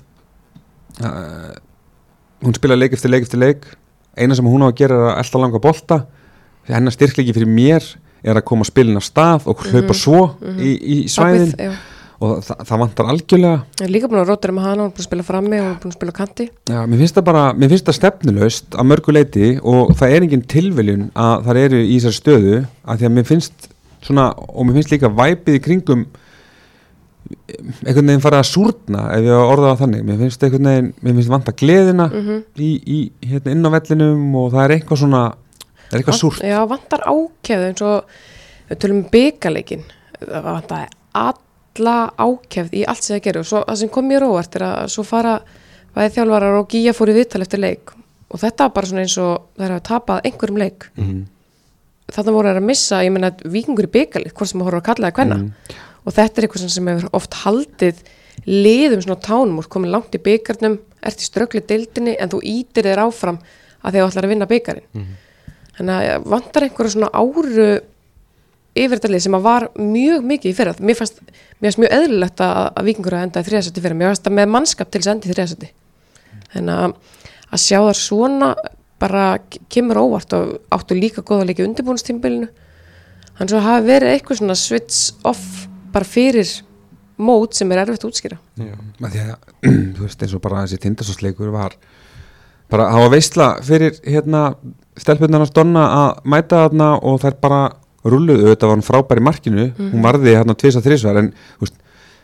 uh, hún spila leik eftir leik eftir leik eina sem hún á að gera er að elta langa bolta því hennar styrklegi fyrir mér er að koma spilin af stað og hlaupa mm-hmm. svo mm-hmm. í, í svæðin Bakvið, og það, það vantar algjörlega ég er líka búin að rótira með hana, hún er búin að spila frammi og hún er búin að spila kanti já, mér finnst það bara, mér finnst það stefnulaust að mörgu leiti og það er engin tilviljun að það eru í þessar stöðu að því að mér finnst svona og mér finnst líka væpið í kringum einhvern veginn fara að súrna ef ég orða það þannig, mér finnst einhvern veginn mér finnst vanta gleðina mm-hmm. í, í hérna inn á vellinum og það er eitthvað svona það er eitthvað súrt já, vantar ákefð eins og við tölum bikaleikin það vantar all alla ákefð í allt sem það gerir og svo, það sem kom mér óvart er að svo fara bæði þjálfarar og Gíja fór í viðtal eftir leik og þetta var bara svona eins og það er að tapað einhverjum leik mm-hmm. þarna voru að missa, ég meina Víkingur í bikarlið, hvort sem að horfa að kalla það hvenna mm. og þetta er eitthvað sem hefur oft haldið liðum svona tánum úr komin langt í bikarnum, ert í ströggli deildinni en þú ítir þér áfram að þið ætlar að vinna bikarinn mm. þannig að vantar einhverju svona áru yfirtalið sem að var mjög mikið í fyrra mér fannst, mér fannst mjög eðlilegt að, að Víkingur að enda í þriðasæti fyrra mér fannst það með mannskap til þess að enda í þriðasæti þannig að, að sjá þar svona bara kemur óvart og áttu líka góða leiki undirbúinistímabilinu þannig að hafa verið eitthvað svona switch off bara fyrir mót sem er erfitt að útskýra já, að því að þú veist eins og bara þessi Tindastólsleikur var bara að hafa veisla fyrir hérna stelpunarnas Donna að mæta þarna og þær bara rulluðu, þetta var hann frábær í markinu mm-hmm. hún varði hérna tvisvar þrisvar en veist,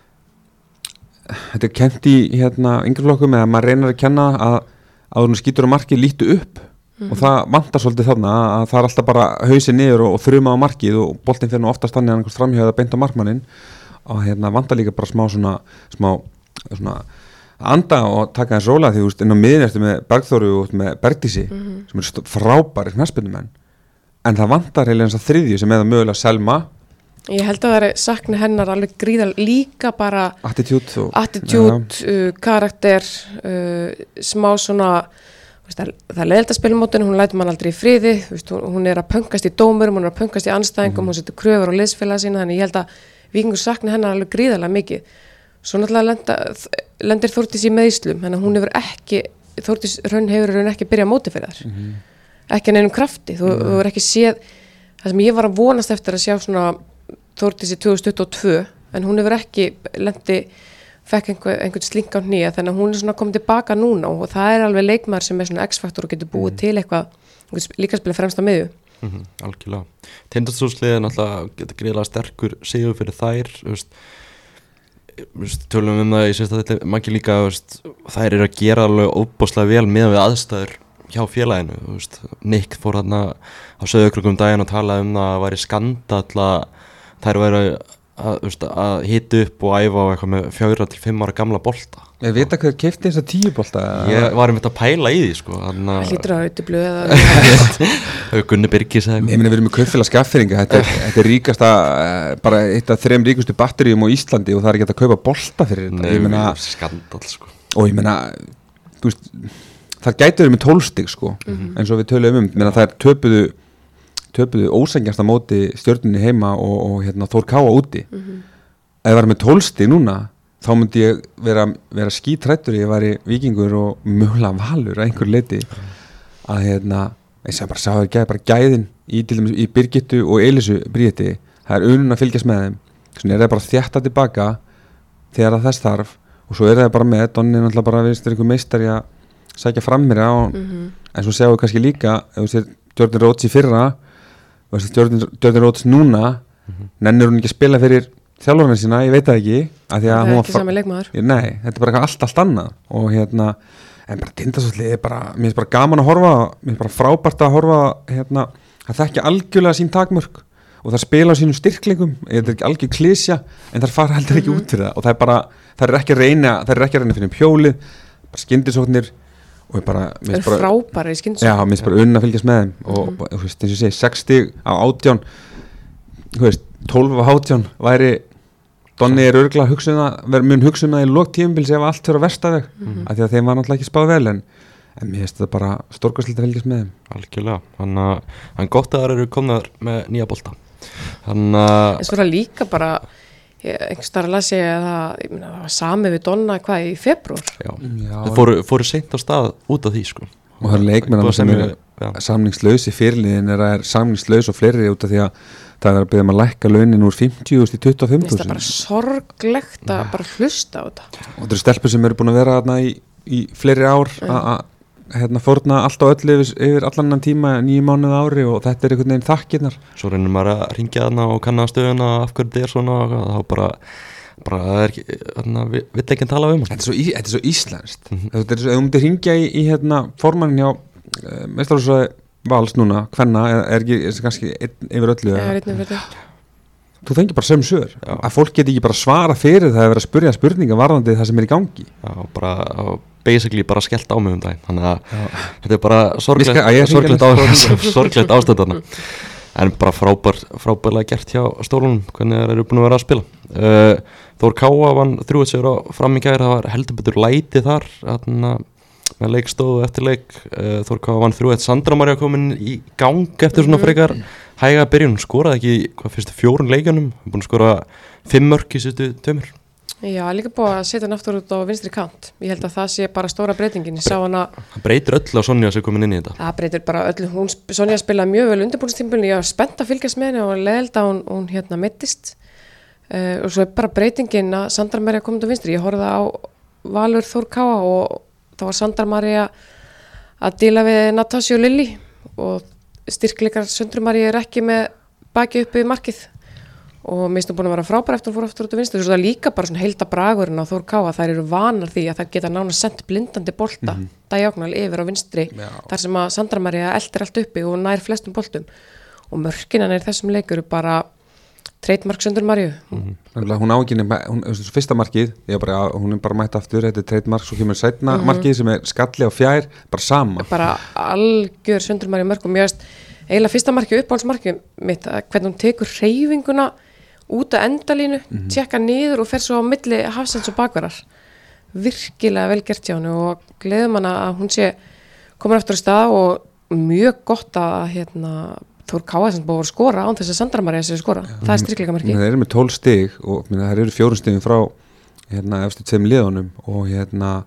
þetta er kent í hérna yngreflokkum eða maður reynar að kenna að að hún skýtur á markið lítu upp mm-hmm. og það vantar svolítið þarna að það er alltaf bara hausið niður og, og þruma á markið og boltinn fyrir nú oftast þannig að einhvers framhjóða beint á markmannin og hérna vantar líka bara smá svona smá svona anda og taka þess róla því þú veist inn á miðin eftir með Bergþóru og með Bergdísi mm-hmm. sem eru frábæri knattspyrnumenn en það vantar heila eins að þriðju sem eða mögulega Selma ég held að það er sakna hennar alveg gríðal líka bara attitude, og, attitude uh, karakter uh, smá svona veist, það, það er leiðilegt að spila mótinu, hún lætur mann aldrei í friði veist, hún, hún er að pöngast í dómurum, hún er að pöngast í anstæðingum mm-hmm. hún setur kröfur á liðsfélaga sína þannig ég held að Víkingur sakna hennar alveg gríðalega mikið svo náttúrulega lenda, lendir Þórdís í meiðslum þannig að hún hefur ekki Þórdís raun hefur raun ekki byrjað móti fyrir þar mm-hmm. ekki neinum krafti, þú, mm. þú er ekki séð það sem ég var að vonast eftir að sjá svona Þórdísi tvö þúsund tuttugu og tvö en hún hefur ekki lendi fekk einhver, einhvern slink á hnýja þannig að hún er svona komið tilbaka núna og það er alveg leikmaður sem er svona X-faktor og getur búið mm. til eitthvað líka spila fremst á miðju mm-hmm, algjörlega, Tindastólsliðið náttúrulega getur greiðlega sterkur sigur fyrir þær veist, veist, tölum um það í sérst að þetta mann ekki líka veist, þær eru að gera alveg óbúslega vel með við aðstæður hjá félaginu, þú veist, Nick fór þarna á Sauðárkróki um daginn og talaði um það að það væri skandall að þær væri að, veist, að hita upp og æfa á eitthvað með fjögra til fimm ára gamla bolta. Ég veit að hver keypti þessa tíu bolta? Ég var um þetta að pæla í því, sko. Það hlýtur að auðvitað blöða. Gunni Birgis eða. Ég meina við erum með kaupfélag Skagfirðinga, þetta er, þetta er ríkasta, bara eitt af þrem ríkustu batteríum á Íslandi og það er ekki að kaupa bolta fyrir þetta. Nei, ég meina, skandall, sko. Og ég meina, þú veist, það gæti verið með tólf stig, sko, mm-hmm. eins og við töluðum um, meina það er töpuðu, töpuðu ósengjast á móti Stjörnunni heima og, og hérna Þór Káa úti. Mm-hmm. Ef það var með tólf stig núna, þá myndi ég vera, vera skítrættur ég væri Víkingur og mögulega Valur að einhver leiti að hérna ég segi bara, sá þér gæði bara gæðin í, til dæmis, í Birgittu og Elísu Bríeti, það er unun að fylgjast með þeim, svona er það bara þjætta tilbaka þegar það þess þarf og svo er það bara með, Donni náttúrulega bara viðst er einhver meistari að sækja fram mér á, Mhm. en svo sjáum við kannski líka ef við sér Jordan Rhodes í fyrra og þessi Jordan, Jordan Rhodes núna nennir hún ekki að spila fyrir þjálfarna sína, ég veit það ekki að því að Það hún er var ekki fra- sami leikmaður. Ég- nei, þetta er bara eitthvað allt, allt annað og hérna, en bara Tindastóllið er bara, mér finnst bara gaman að horfa mér finnst bara frábært að horfa hérna, það þekkja algjörlega sín takmörk og það spila á sínum styrklingum þetta er ekki algjör klísja, en það fara heldur ekki út fyrir það og það er bara, það er ekki að reyna það er ekki að reyna fyrir hjólið, bara skyndisóknir og ég bara, mér Það er finnst bara frábæri í skynsum. já, mér finnst bara unn að fylgjast með þeim og, og þú veist, eins og ég segi, sextíu á átján þú veist, tólf á átján væri Donni er örgulega hugsun að mun hugsun að í lok tímubils ef allt fyrir að versta veg af því að þeim var náttúrulega ekki spáð vel en, en mér finnst þetta bara stórkvæslegt að fylgjast með þeim algjörlega, þannig að það er gott að það eru komnar með nýja bolta þannig að En svo er það líka bara, einhvers þar að lasi að það, ég meina, það var sami við Donna hvað í februar. já, Já, það fóru, fóru seint á stað út af því sko og það er leikmenn Búið sem sem eru já. samningslaus í fyrirliðin er að er samningslaus og fleiri út af því að það er að byrja um að lækka launin úr fimmtíu þúsund í tuttugu og fimm Mér finnst það bara þúsund sorglegt að bara hlusta á þetta. og þetta eru stelpur sem eru búin að vera þarna í, í fleiri ár að hérna, fórna allt og öll yfir, yfir allan annan tíma nýju mánuð ári og þetta er einhvern veginn þakkirnar svo reynir maður að ringja þarna og kanna stöðuna af hverju þetta er svona og þá bara, bara það er ekki, þarna vill ekki tala um Þetta er svo, í- þetta er svo íslenskt mm -hmm. Þetta er svo, ef þú myndir hringja í, í hérna, formannin hjá uh, meistarhúsræði Vals núna, hvenna, er, er ekki er kannski einn yfir öllu Það eða- er einnig fyrir þú fengir bara söm svör Já. að fólk geti ekki bara svara fyrir það að vera að spyrja spurninga varðandi það sem er í gangi já, bara á- basically bara skellt á mig um daginn þannig að þetta er bara Ég sorglegt, skal- að ég hringi sorglegt, henni. á, sorglegt ástæðana en bara frábær, frábærlega gert hjá stólunum hvernig þeir eru búin að vera að spila uh, Þór Káa vann þrjú eitt sigur á fram í gær, það var heldur betur læti þar þarna, með leikstóðu eftir leik uh, Þór Káa vann þrjú eitt, Sandra María komin í gang eftir svona frekar hæga byrjun, skoraði ekki hvað fyrstu fjórun leikjunum, búin að skora fimm mörk í sýstu tveimur. Já, líka búið að setja hann aftur út á vinstri kant. Ég held að það sé bara stóra breytingin. Ég sá hana, Það breytir öll á Sonja sem komin inn í þetta. það breytir bara öllu. Hún, sp- Sonja spilaði mjög vel undirbúinstímbilinu. Ég var spennt að fylgjast með henni og leðild að hún, hún hérna mittist. Uh, og svo er bara breytingin að Sandra María komið á vinstri. Ég horfði á Valur Þór Káa og þá var Sandra María að díla við Natasja og Lilli og styrkleikar Söndru María er ekki með baki uppi í markið. Og mér finnst hún búin að vera frábær eftir hún fór aftur út á vinstri. Svo það er líka bara svona heilda bragurinn á Þór Káa. Þær eru vanar því að þær geta nána sendt blindandi bolta mm -hmm. diagonal yfir á vinstri Já. þar sem að Sandra María eldir allt uppi og nær flestum boltum. Og mörkinan er þessum leikur eru bara treytmark Söndru Maríu. mm -hmm. hún á ekki nema, hún, þessu fyrsta markið ég bara, hún er bara mætt aftur, þetta er treytmark svo kemur sætna markið sem er skalli á fjær bara sama Bara algjör Söndru Maríu mörk og mér veist eiginlega fyrsta markið uppáhaldsmarkið mitt að hvernig hún tekur hreyfinguna út af endalínu, mm -hmm. tjekka niður og fer svo á milli hafsins og bakvarar. Virkilega vel gert hjá henni og gleðum hana að hún sé komin aftur á stað og mjög gott að hérna, Þór Káa sem búið að skora án þess að Sandra María sé að skora. Það er styrkleika marki. það eru með tólf stig og minna, það eru fjórum stigum frá hérna, eftir tveim liðunum og hérna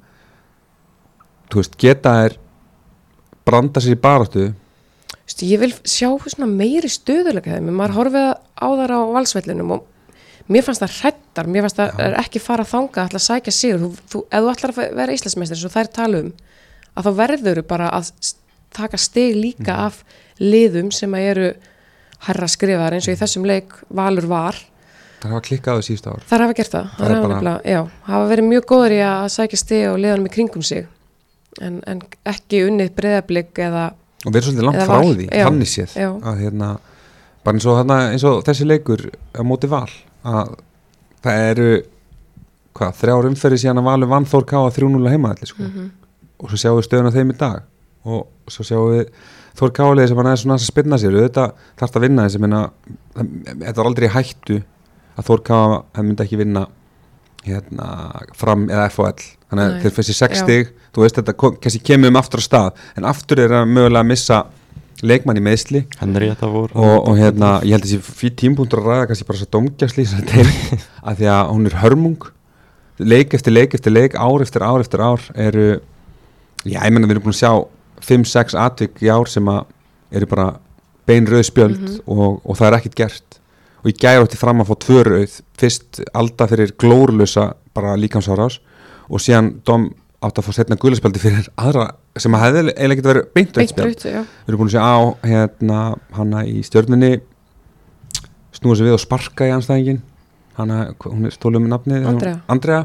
þú veist, geta er branda sér í baráttu Stu, ég vil sjá svona meiri stöðuleika þeim. Maður horfið á þar á valsvellinum og mér fannst það hrættar, mér fannst það er ekki fara að þanga að sækja sigur. Þú, þú, ef þú ætlar að vera Íslandsmeistar eins og þær tala um að þá verður bara að taka stig líka mm. af liðum sem eru herra skrifaðar eins og í þessum leik Valur var. það hafa klikkað á síðustu ár Það hafa gert það. Það Það er hafa, bara- bara... já, hafa verið mjög góður í að sækja stig og liðanum í kringum sig en, en ekki unnið Breiðablik eða og verður svolítið langt Eða frá Val, því, já, þannig séð já. að hérna, bara eins og, þarna, eins og þessi leikur á móti Val að það eru hvað, þrjár umferði síðan að Valur vann Þór Káa þrjú núll heimaðalli sko. mm -hmm. og svo sjáum við stöðuna þeim í dag og svo sjáum við Þór Káa liði sem hann er svona að spinna sér þetta þarf að vinna þessi minna, þetta var aldrei í hættu að Þór Káa hann myndi ekki vinna hérna, fram eða F O L þannig að Nei, þeir fyrst í sex já. stig þú veist þetta kom, kannski kemur um aftur á stað en aftur er að mögulega að missa leikmann í meðsli Henry þetta voru og, og hérna ég held að þessi fyrir tímpunktur að ræða kannski bara svo domgjastli að því að hún er hörmung leik eftir leik eftir leik ár eftir ár eftir ár eru já ég menna við erum búin að sjá fimm sex atvik í ár sem að eru bara beinröð spjöld Mhm. og, og það er ekkert gert og í gær átti fram að fá tvö rauð fyrst Alda fyrir glórulösa bara líkamsárás og síðan Dom átti að fá setna gulaspjaldi fyrir aðra sem að hefði eiginlega getið verið beint rautt beint spjald. raut, já. Við erum búin að sjá á hérna hana í Stjörnunni snúa sig við og sparka í anstæðingin hana, hva- hún er stólið með nafnið Andrea. Andrea.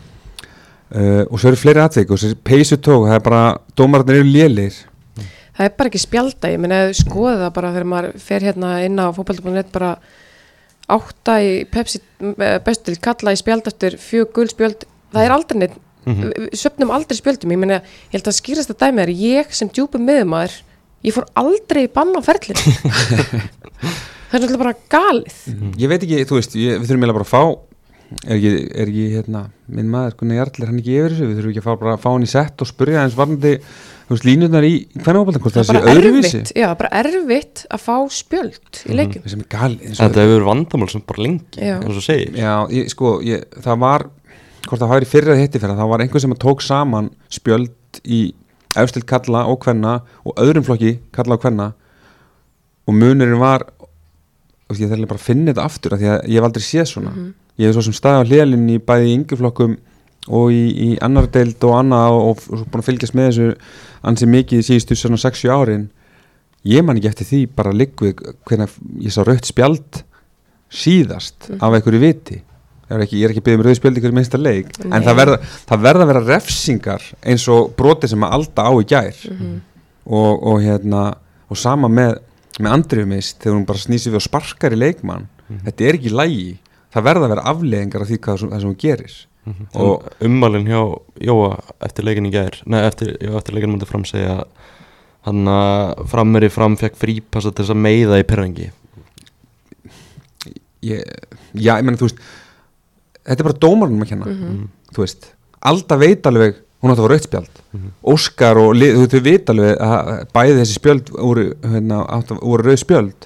Uh, og svo eru fleiri atvik og þessi peysutók, það er bara dómararnir eru lélir. Það er bara ekki spjalda, ég meina að skoða það bara þegar maður fer hérna inn á fótbolti punkt net bara átta í Pepsi bestu til kalla í spjald eftir fjögur gul spjöld, það er aldrei neitt, Mhm. við söfnum aldrei spjöldum, ég meina, ég held að skýrast að dæmi er ég sem djúpum miðumaður, ég fór aldrei í bann á ferlinu. Það er náttúrulega bara galið. Ég veit ekki, þú veist, ég, við þurfum eiginlega bara að fá er ekki, er ekki hérna minn maður, Gunnar Jarl, er hann ekki yfir þessu við þurfum ekki að fá, bara að fá hann í sett og spyrja eins varðandi, þú veist, línurnar í hvernafótbolta, hvort það Það sé er bara öðruvísi. erfitt, já, bara erfitt að fá spjöld í leikjum. Sem er gali, eins og Þetta hefur verið vandamál sem bara lengi, Já. eins og segir. Já, ég, sko, ég, það var hvort það hafi fyrra hitti fyrir það var einhver sem að tók saman spjöld í efstild kalla og kvenna og öðrum flokki kalla og kvenna og munurinn var og ég þarf bara að finna þetta aftur af því að ég hef aldrei séð svona ég hef svo sem staði á hliðalinn í bæði í yngri flokkum og í, í annar deild og annað og, og, og búin að fylgjast með þessu ansi mikið síðustu svona sex sjö árin ég man ekki eftir því bara liggu hvernig ég sá rautt spjald síðast af einhverju viti ég er ekki, ég er ekki að biðja um rauð spjöld í hverju minnsta leik Nei. en það verða, það verða að vera refsingar eins og broti sem að Alda á í gær og, og hérna og sama með, með Andriu mist þegar hún bara snýsir við og sparkar í leikmann þetta er ekki lægi, það verða að vera afleiðingar af því hvað það sem hún gerir Og ummælinn hjá Jóa eftir leikin í gær, nei eftir, já, eftir leikin mútið fram segja að hann að frammeiri fram fekk frípassa til þess að meiða í perrangi. ég, já, ég menn þú veist þetta er bara dómarnum að kenna þú veist, Alda veit alveg hún átti að fá rautt spjald Óskar og lið, þú veist, við veit alveg að bæði þessi spjöld voru, hérna, átti, voru rauð spjöld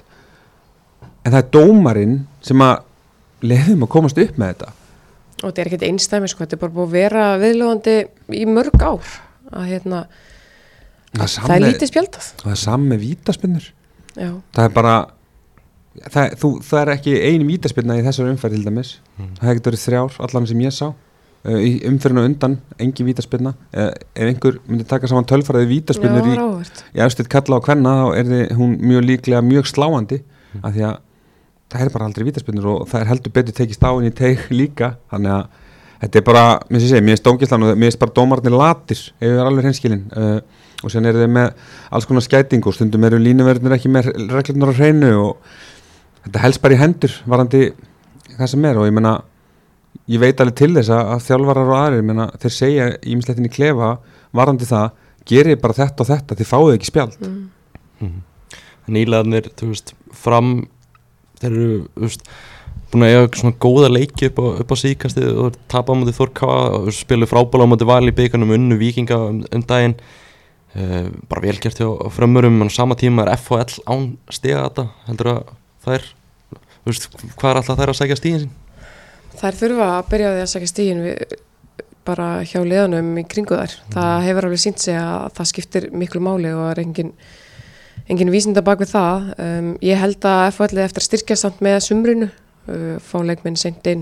en það er dómarinn sem að leiðum að komast upp með þetta Og þetta er ekkert einstæmi, sko, þetta er bara búið að vera viðlöfandi í mörg ár að hérna, það er, það er lítið spjaldað. og það er saman með vítaspinnur Já, það er bara það, þú, það er ekki ein vítaspinna í þessari umferð til dæmis það hefði verið þrjár, allan sem ég sá uh, í umferðinu undan, engin vítaspinna uh, ef einhver myndi taka saman tölfræði já, vítaspinnur það í, er áhvert. í efstill kalla á kvenna þá er þið, hún mjög líklega mjög sláandi af því að það er bara aldrei vítaspinnur og það er heldur betur tekist á henni í teig líka þannig að þetta er bara, mér sé, mér er stóngislan og mér er bara dómarnir latir ef við erum alveg hreinskilin uh, og sen eru þið með alls konar skæting og stundum eru línuverðinir ekki með reglurnar á hreinu og þetta helst bara í hendur varandi það sem er og ég meina ég veit alveg til þess að, að þjálfarar og aðrir meina, þeir segja ímisleitin í klefa varandi það, gerið bara þetta og þetta þið fáið ekki spjald Mm. Nýlegaðnir, þú veist, fram þeir eru, þú veist, búin að eiga svona góða leiki upp á, upp á síðkastið og tapa á móti Þórká og spilu frábæla á móti Val í bikarnum unnu Víkinga um, um daginn uh, bara velgert hjá frömmurum en á sama tíma er F H L án stiga þetta heldur að það er þú veist, hvað er alltaf þær að sækja stíðin sín? Þær þurfa að byrja á því að sækja stígin við bara hjá liðanum í kringu þær. Það hefur alveg sýnt sig að það skiptir miklu máli og er engin engin vísinda bak við það. Um, ég held að F H L eftir að styrkja samt með sumrinu, uh, fá leikminn seint inn.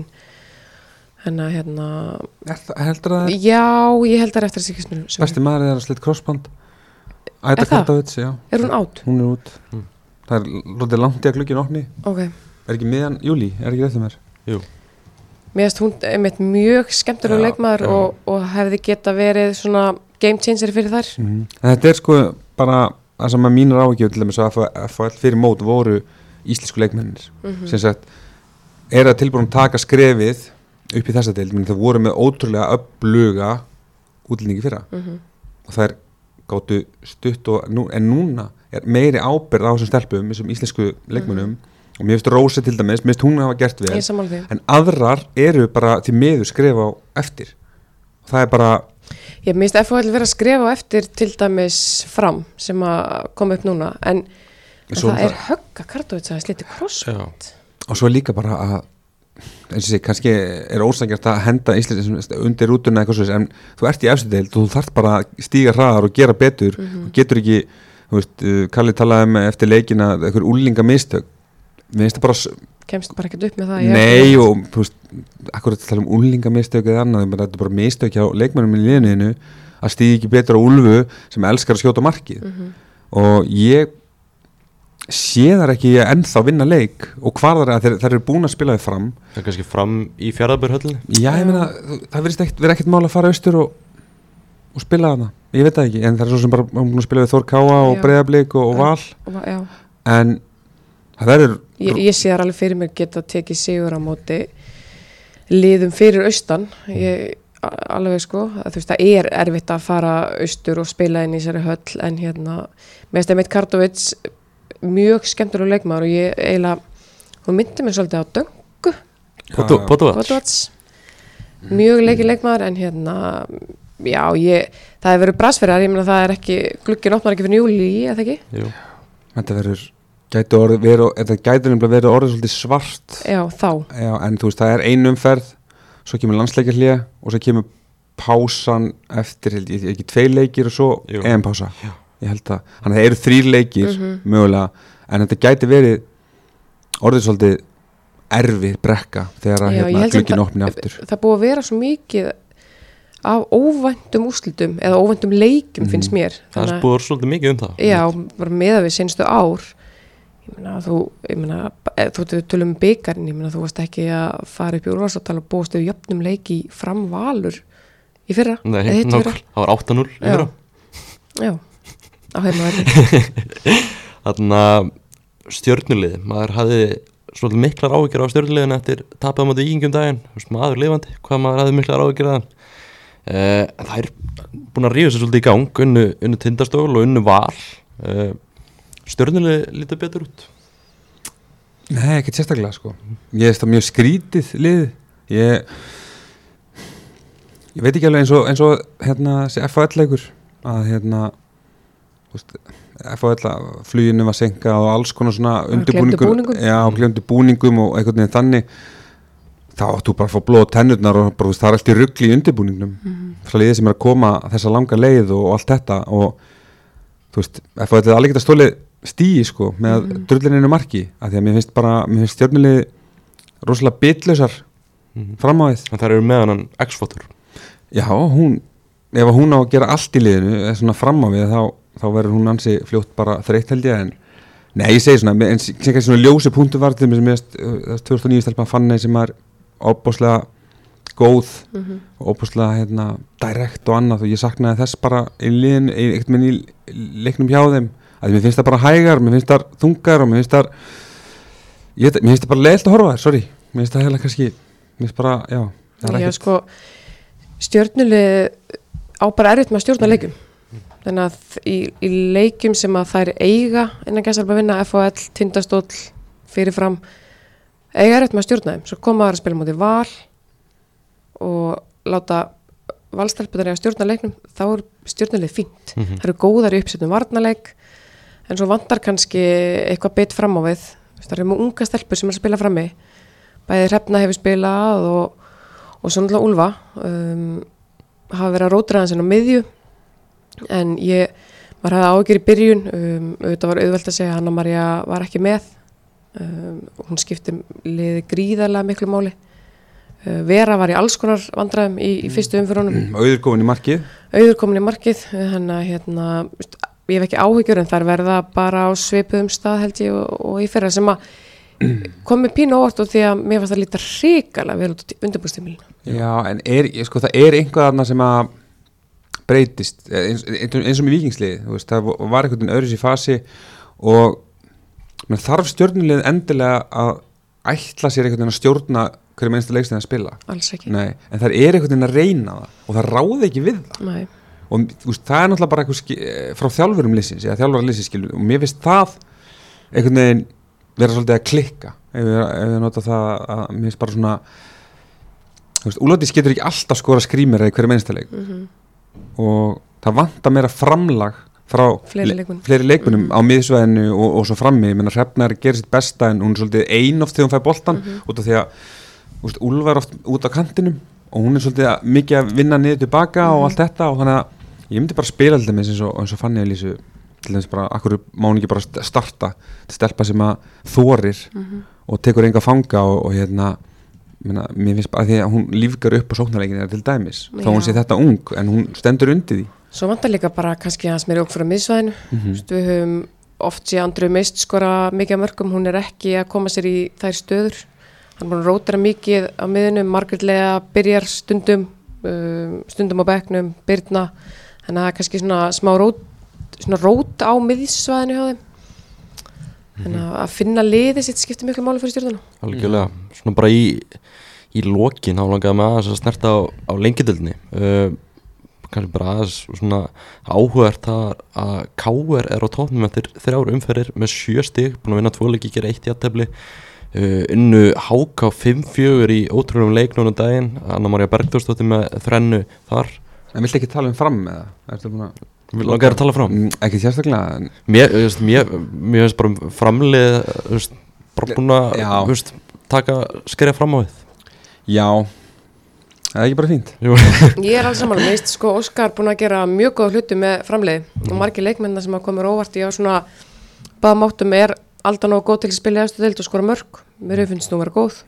En að hérna, er það, heldur að það er já, ég held að það er eftir að styrkja sumrinu. besti maður er að slitt crossband Æta Er það? Kartavits, já, Er hún átt? hún er út Mm. það er lótið langt í að gluggjum opni Ok. er ekki miðjan júlí, er ekki rétt um mér Jú, Mér finnst hún einmitt mjög skemmtilega Já, leikmaður já. og, og hefði geta verið svona game changer fyrir þær. mm. en þetta er sko bara það sem að mínur áhyggjur til þess að F H L fyrir mót voru íslensku leikmennir Mhm. sem sagt er að tilbúin að taka skrefið upp í þessa deild, menn það voru með ótrúlega öfluga útlendingi fyrra Mhm. og það er gáttu stutt og nú, en núna er meiri ábyrgð á þessum stelpum þessum íslensku leikmennum og mér finnst Rósa til dæmis, mér finnst hún hafa gert vel Ég er sammála því. en aðrar eru bara til miður skrifa á eftir og það er bara Ég minnst F H L vera að skrifa á eftir til dæmis fram sem að koma upp núna en, en Svo það það- er högg að Kartovits að sliti crossband. og svo líka bara að eins og sé, kannski er ósangjart að henda Íslands undir rútuna eitthvað svo en þú ert í efstu deild og þú þarft bara að stíga hraðar og gera betur Mhm. og getur ekki, þú veist, uh, Kalli talaði um eftir leikina einhver úlinga mistök mér finnst það bara kemst bara ekkert upp með það nei og þú veist, akkurat að tala um úlinga mistök eða annað, þetta er bara mistök hjá leikmennum í liðinu að stíði ekki betur á Úlfu sem elskar að skjóta markið mm-hmm. og ég sé þar ekki ennþá vinna leik og hvar þar að þeir, þeir eru búin að spila þið fram Það er kannski fram í Fjarðabyggðarhöllinni já, ég meina, það verðist ekkert, verið ekkert mál að fara austur og, og spila þarna ég veit það ekki, en það er svo sem bara búin að spila við Þór Káa og Breiðablik og, og Val já. en það verður ég, ég sé þar alveg fyrir mér geta tekið sigur á móti liðum fyrir austan ég, alveg sko, að, þú veist, það er erfitt að fara austur og spila inn í þessari höll en hérna, með þess að Meit Kartovits mjög skemmtilega leikmaður og ég eiginlega, hún myndi mig svolítið á Döngu Potovats mjög leikið leikmaður en hérna já, ég, það hefur verið brassferðar ég meina það er ekki, glukkin opnar ekki fyrir júli eða ekki? Jú. Þetta verður gæti orð, veru, þetta gæti nefnilega verið orðið svolítið svart já, þá já, en þú veist, það er ein umferð svo kemur landsleikjarhlé og svo kemur pásan eftir, held ég, ekki tvei leikir og svo E M-pása ég held að, þannig að það eru þrír leikir mm-hmm. mögulega, en þetta gæti verið orðið svolítið erfið brekka þegar að hérna, glukkin opni aftur það búið að vera svo mikið af óvæntum úrslitum eða óvæntum leikjum mm. finnst mér það er búið svolítið mikið um það já, bara meða við senstu ár ég meina, þú ég meina, þú tölum um bikarinn ég meina, þú varst ekki að fara upp í úrvalsáttal og búast við jöfnum leiki fram Valur í fyrra nei, nokk, það var átta núll í fyrra já, á heima verði þarna stjörnulið maður hafði svolítið miklar áhyggjur á stjörnuliðin eftir tapað á móti Víkingum daginn, maður lifandi hvað maður hafði miklar áhyggjur að Uh, það er búin að rífa sér svolítið í gang unnu, unnu Tindastól og unnu Val uh, stjörnuleg lítið betur út Nei, ekkert sérstaklega sko ég veist það mjög skrítið lið ég ég veit ekki alveg eins og, eins og hérna þessi F H L-leikur að hérna veist, F H L fluginu var senkað og alls konar svona undirbúningum já, glemdu búningum og einhvern veginn þannig þá áttu bara að fá blóð tennurnar og bara, það er allt í rugli í undirbúningnum mm. frá liðið sem er að koma þessa langa leið og allt þetta og þú veist, ef það er alveg ekki að stóli stíi sko með mm. drullininu marki af því að mér finnst bara, mér finnst stjörnulið rosalega bitlausar mm. fram á því. En það eru með hann X-fótur. Já, hún ef hún á að gera allt í liðinu svona fram á við þá, þá verður hún ansi fljótt bara þreytt held ég en nei, ég segi svona, en sem kannski svona ljósi punktu var til mér tvö þúsund og níu stelpa Fanney sem er óbúslega góð mm-hmm. og óbúslega hérna, direkt og annað og ég saknaði þess bara í liðin, eitt minn í leiknum hjá þeim að mér finnst það bara hægar, mér finnst það þungar og mér finnst það ég, mér finnst það bara leiðilt að horfa þær, sorry mér finnst það heila kannski, mér finnst bara, já það er Já, ekkert sko, stjörnulið á bara erfitt með að stjórna leikum þannig að í, í leikum sem að þær eiga innan gæsar bara vinna F H L, Tindastóll fyrirfram eiga erfitt með að stjórna þeim, svo koma þær að spila móti Val og láta valstelpunar að stjórna leiknum, þá er stjórnulið fínt mm-hmm. það eru góðar í uppsettum varnarleik en svo vantar kannski eitthvað beitt fram á við það eru mjög unga stelpur sem er að spila frammi bæði Hrefna hefur spilað og, og svo náttúrulega Úlfa um, hafa verið að rótra hans inn á miðju en ég, maður hafði áhyggjur í byrjun um, auðvitað var auðvelt að segja að Hanna María var ekki með um, hún skipti liði gríðarlega miklu máli uh, Vera var í alls konar vandræðum í, í fyrstu umfyrunum Auður komin í markið Auður komin í markið þannig að hérna, ég hef ekki áhyggjur en þar verða bara á svipuðum stað held ég og, og í fyrra sem að komi pínu óvart og því að mér fannst það líta hrikalega vel út á undirbúrstímilinu. Já, en er, sko, það er einhvað þarna sem að breytist eins, eins og með Víkingsliði, þú veist, það var einhvern veginn öðruvísi í fasi og menn þarf stjórnulið endilega að ætla sér einhvern veginn að stjórna hverju mennstu leikstæðin að spila. Alls ekki. Nei, en það er einhvern veginn að reyna það og það ráði ekki við það. Nei. Og þú veist, það er náttúrulega bara eitthvað frá þjálfurum liðsins, eða þjálfara liðsins skilur, og mér finnst það einhvern veginn vera svolítið að klikka ef við, ef við nota það að mér finnst bara svona þú veist, Úlfdís getur ekki alltaf skora skrýmera í hverju mennstaleik Mm-hmm. og það vantar meira framlag frá Fleiri leikmönnum. fleiri leikmönnum Mm-hmm. á miðsvæðinu og, og svo frammi, ég menna Hrefna er að gera sitt besta en hún er svolítið ein oft þegar hún fær boltan Mm-hmm. út af því að úst, Úlfa er oft út á kantinum og hún er svolítið að, mikið að vinna niður tilbaka Mm-hmm. og allt þetta og þannig að ég myndi bara spila alltaf með eins og, eins og Fanny Elísu til þess bara, akkur má hún ekki bara st- starta stelpa sem að þorir Mhm. og tekur enga fanga og, og hérna minna, mér finnst bara að því að hún lífgar upp á sóknarleikinni til dæmis, þó hún Já. sé þetta ung en hún stendur undir því. Svo vantar líka bara kannski hans meiri okkur frá miðsvæðinu. Mhm. Við höfum oft sé Andreu Mist skora mikið af mörgum, hún er ekki að koma sér í þær stöður. Hann er búin að rótera mikið á miðunum, Margrét Lea byrjar stundum, um, stundum á bekknum, Birna, þannig að það er kannski svona smá rót, svona rót á miðsvæðinu hjá þeim. Þannig að að finna liðið sitt skiptir miklu máli fyrir Stjörnuna. algjörlega, svona bara í í lokin, þá langaði mig aðeins að snerta á, á lengjadöldinni uh, kannski bara aðeins svona áhugavert að, að K R er á tóknum eftir þrjár umferðir með sjö stig, búin að vinna tvo leiki, gera eitt jafntefli, uh, unnu H K fimm fjögur í ótrúlegum leik núna um daginn, Anna María Bergþórsdóttir með þrennu þar. En viltu ekki tala um fram með það? Ertu búin að Við langaði að tala fram. Mm, ekki sérstaklega en Mér, þú veist, mér, mér finnst bara framlið, þú veist, bara búin að, Já. þú veist, taka skrifa fram á við. já, það er ekki bara fínt. Jú. Ég er alls saman, mér finnst sko Óskar búin að gera mjög góða hluti með framleiði og margir leikmennar sem að komur óvart í á svona baðmáttum er alltaf nógu góð til að spila í efstu deild og skora mörg. Mér finnst nú vera góð.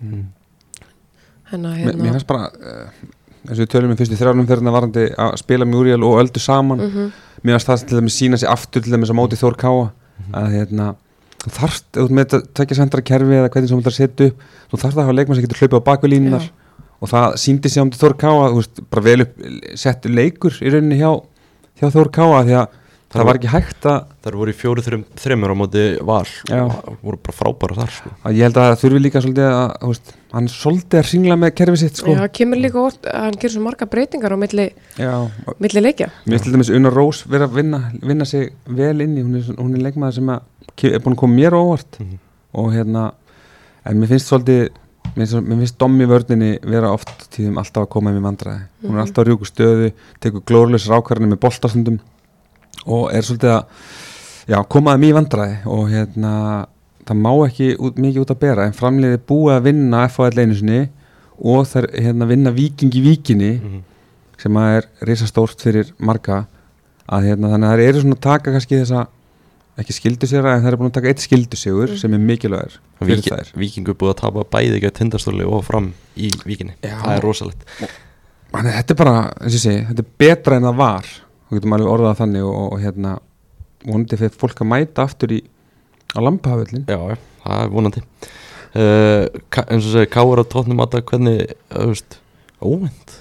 Hennar, Mér, hérna, mér finnst bara uh, eins og við tölum í fyrstu þrjárnum fyrir það varandi að spila Muriel og Öldu saman Mhm. mér finnst það til dæmis sína sig aftur til dæmis á móti Þór Káa að hérna þú þarft, ef þú ert með þetta tvekja sendra kerfi eða hvernig sem þú ætlar að setja upp þú þarft að hafa leikmann sem getur hlaupið á bakvið Já. og það síndi sig á móti Þór Káa þú veist, bara vel upp settu leikur í rauninni hjá, hjá Þór Káa því að það, Það var ekki hægt að, Það voru í fjóru þrjum, þreymur á móti Val Já. og voru bara frábæra þar sko. að ég held að það þurfi líka svolítið að þú veist, hann er svolítið að ringla með kerfi sitt sko. Já, það kemur líka óvart að hann gerir svo marga breytingar á milli, Já, milli leikja. mér finnst til dæmis Una Rós vera að vinna, vinna sig vel inn í, hún er, hún er leikmaður sem að, ke- er búin að koma mér á óvart Mhm. og hérna, en mér finnst svolítið, mér finnst, mér finnst Dom í vörninni vera oft tíðum alltaf að koma með vandræði, hún er Mhm. alltaf að rjúku stöðu, tekur glórlausar ákvarðanir með boltastundum og er svolítið að, já, koma að mjög vandræði og hérna, það má ekki út, mikið út að bera, en framliðið er búið að vinna F H L einu sinni og þær hérna vinna Víking í Víkinni Mhm. sem að er risastórt fyrir marga að hérna þannig að það eru svona að taka kannski þessa ekki skildusigra en það eru búin að taka eitt skildusigur sem er mikilvægur fyrir Víki, þær Víkingur búið að tapa bæði ekki að tindastóli og fram í Víkinni. Já. Það er rosalegt. Þannig að þetta er bara, eins og ég segi, þetta er betra en það var og getum alveg orðað það þannig og, og hérna vonandi fyrir fólk að mæta aftur í á Lambahöfellin. Já, já, það er vonandi. Uh, ka- eins og segi, Káur á tóknum að það hvernig, uh, þú veist, óvænt.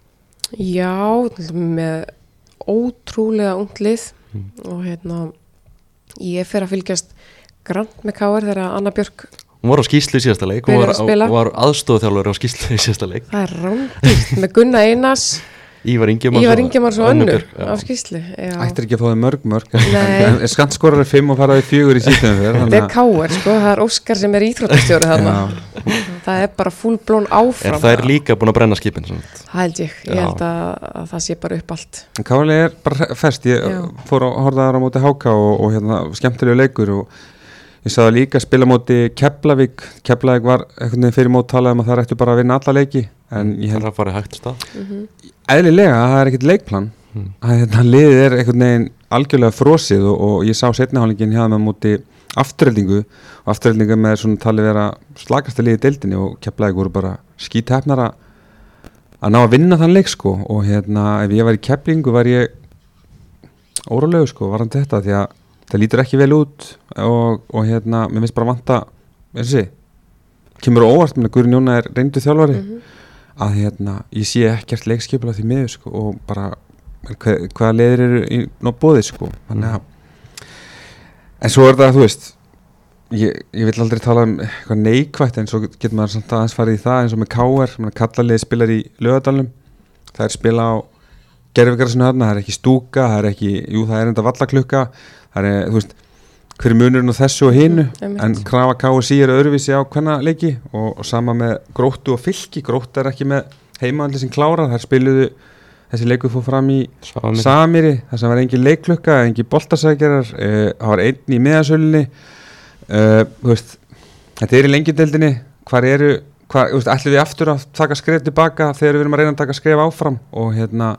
Já, til dæmis með ótrúlega ungt lið Mm. og hérna ég fer að fylgjast grannt með K R þegar Anna Björk, Hún var á skýslu í síðasta leik, hún Byrjar var, að spila. var aðstofþjálfur á skýslu í síðasta leik. það er rándýrt með Gunna Einars, Ívar Ingemars Ívar Ingemars og önnur já. á skýslu. Já. Ættir ekki að fá þau mörg mörg Nei. en en skantskorar er fimm og faraði fjögur í síðan fyrir Þetta er K R, sko, það er Óskar sem er íþróttastjóri þarna. Það er bara full blown áfram. Er það er líka búin að brenna skipin? Svona. Það held ég, ég Já. held að, að það sé bara upp allt. En Káli er bara fest, ég Já. fór að horfa þar á móti H K og, og hérna skemmtilegu leikur og ég sagði líka að spila móti Keflavík Keflavík var einhvern veginn fyrir mót talað um að það ættu bara að vinna alla leiki en ég held Það er að fara hægt stað. Mm eðlilega að það er ekkert leikplan Mm. að þetta liðið er einhvern veginn algjörlega frosið og, og ég sá setnihálingin hjá með móti afturheldingu og afturheldingu með svona talið vera slagasta liðið í deildinni og Keflavík voru bara skíthefnar að að ná að vinna þann leik sko og hérna ef ég var í Keflingu var ég óralegu sko varandi þetta því að það lítur ekki vel út og, og hérna mér finnst bara vanta eins og sé kemur á óvart með að Guðrún Jóna er reyndu þjálfari -hmm. að hérna ég sé ekkert leikskipula því miður sko og bara hver, hvaða leiðir eru í ná bóði sko þannig að en svo er það þú veist ég, ég vil aldrei tala um eitthvað neikvætt en svo getur maður samt aðeins farið í það eins og með K R kallarliði spilar í Laugardalnum það er spila á gerfigrassinu þarna, það er ekki stúka það er ekki, jú það er enda vallaklukka það er, þú veist, hver er munurinn á þessu og hinu, einmitt. en krafa K S I er öðruvísi á hvenna leiki og, og sama með Gróttu og Fylki, Gróttu er ekki með heimaðalli sem klárar, þær spiluðu þessi leikur fór fram í Samir. Samiri þar sem var engin leikklukka, engin boltasækjarar uh, það var einn í miðasölinni uh, þú veist þetta er í lengjudeildinni, hvar eru hvar, þú veist, ætlum við aftur að taka skref tilbaka þegar við erum að reyna að taka skref áfram og hérna,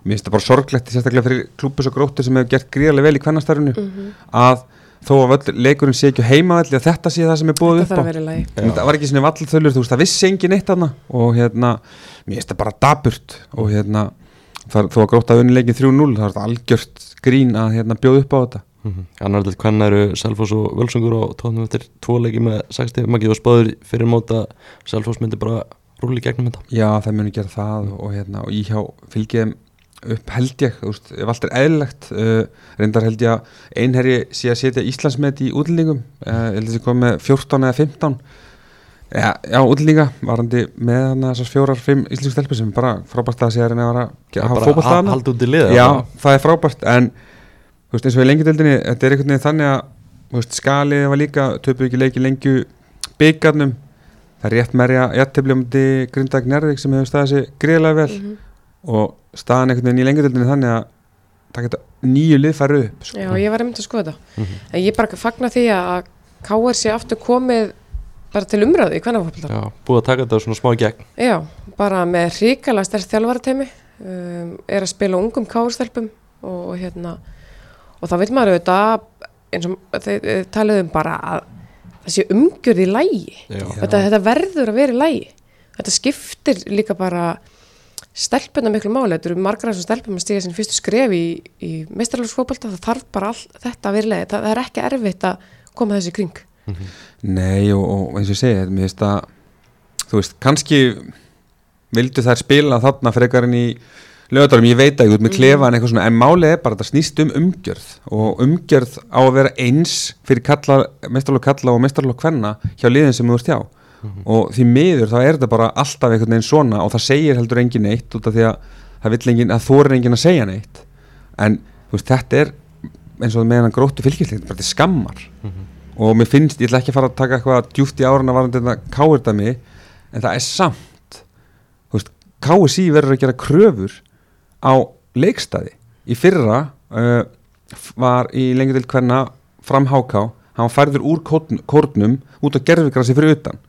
mér finnst það bara sorglegt sérstaklega fyrir klúbbus og Gróttu sem hefur gert gríðarlega vel í kvennastarfinu mm-hmm. að þó að völl, leikurinn sé ekki á heimavelli að þetta sé það sem er búið upp á það var ekki svona vallþölur, þú veist, það vissi engin eitt þarna og hérna, mér finnst það bara daburt og hérna, það, þó að Grótta hafi unnið leikinn þrjú núll, það var þetta algjört grín að hérna bjóða upp á þetta mm-hmm. Annar til hvernig eru Selfoss og Völsungur og tónum eftir tvo leiki með sextíu, maður getur spáður fyrir móta Selfoss myndi bara rúli gegnum þetta. Já, það muni gera það og hérna, og ég hjá fylgið upp held ég, þú veist, ef allt er eðlilegt uh, reyndar held ég að einherji sé að setja Íslandsmet í útlendingum uh, ég held að það kom með fjórtán eða fimmtán ja, já, útlendinga varandi með hana þessar fjórar, fimm íslensku stelpur sem er bara frábært að segja reyna að vera að hafa fótbolta hana. Halda út í liða. Já, það er frábært, en þú veist, eins og í lengjudeildinni, þetta er einhvern veginn þannig að þú veist, Skalið var líka, töpuðu ekki leiki lengju bikarnum, það er rétt merja jafntefli Grindavík Njarðvík sem hefur staðið sig gríðarlega vel mm-hmm. og staðan einhvern veginn í lengjudeildinni þannig að það geta nýju lið farið upp sko. Já, ég var einmitt að skoða þetta mm-hmm. en ég bara fagna því að K R sé aftur komið bara til umræðu í kvennafótbolta. Já, búið að taka þetta svona smá í gegn. Já, bara með hrikalega sterkt þjálfarateymi um, er að spila ungum K R-stelpum og, og hérna og það vil maður auðvitað eins og þeir talaðum bara að það sé umgjörð í lagi þetta, þetta verður að vera í lagi þetta skiptir líka bara stelpuna miklu máli, þetta eru margar af þessum stelpum að stíga sín fyrstu skref í, í meistaraflokksfótbolta, það þarf bara all, þetta að vera leið, það, það er ekki erfitt að koma þessi kring. Mm-hmm. Nei og, og eins og ég segi, mér finnst að þú veist, kannski vildu þær spila þarna frekar en í Laugardalnum, ég veit ekki út með klefa en eitthvað svona, en málið er bara að það snýst um umgjörð og umgjörð á að vera eins fyrir kalla, meistaraflokk kalla og meistaraflokk kvenna hjá liðin sem þú ert hjá. Mm-hmm. Og því miður þá er þetta bara alltaf einhvern veginn svona og það segir heldur engin neitt út af því að það vill engin að þorir engin að segja neitt en þú veist þetta er eins og meðan Gróttu fylgisleikt bara til skammar mm-hmm. og mér finnst, ég ætla ekki að fara að taka eitthvað djúpt í árana varandi þetta K R-dæmi en það er samt þú veist, K S I verður að gera kröfur á leikstaði í fyrra uh, var í lengjudeild kvenna fram H K, hann var færður úr kórnum út á gervigrasi fyrir utan.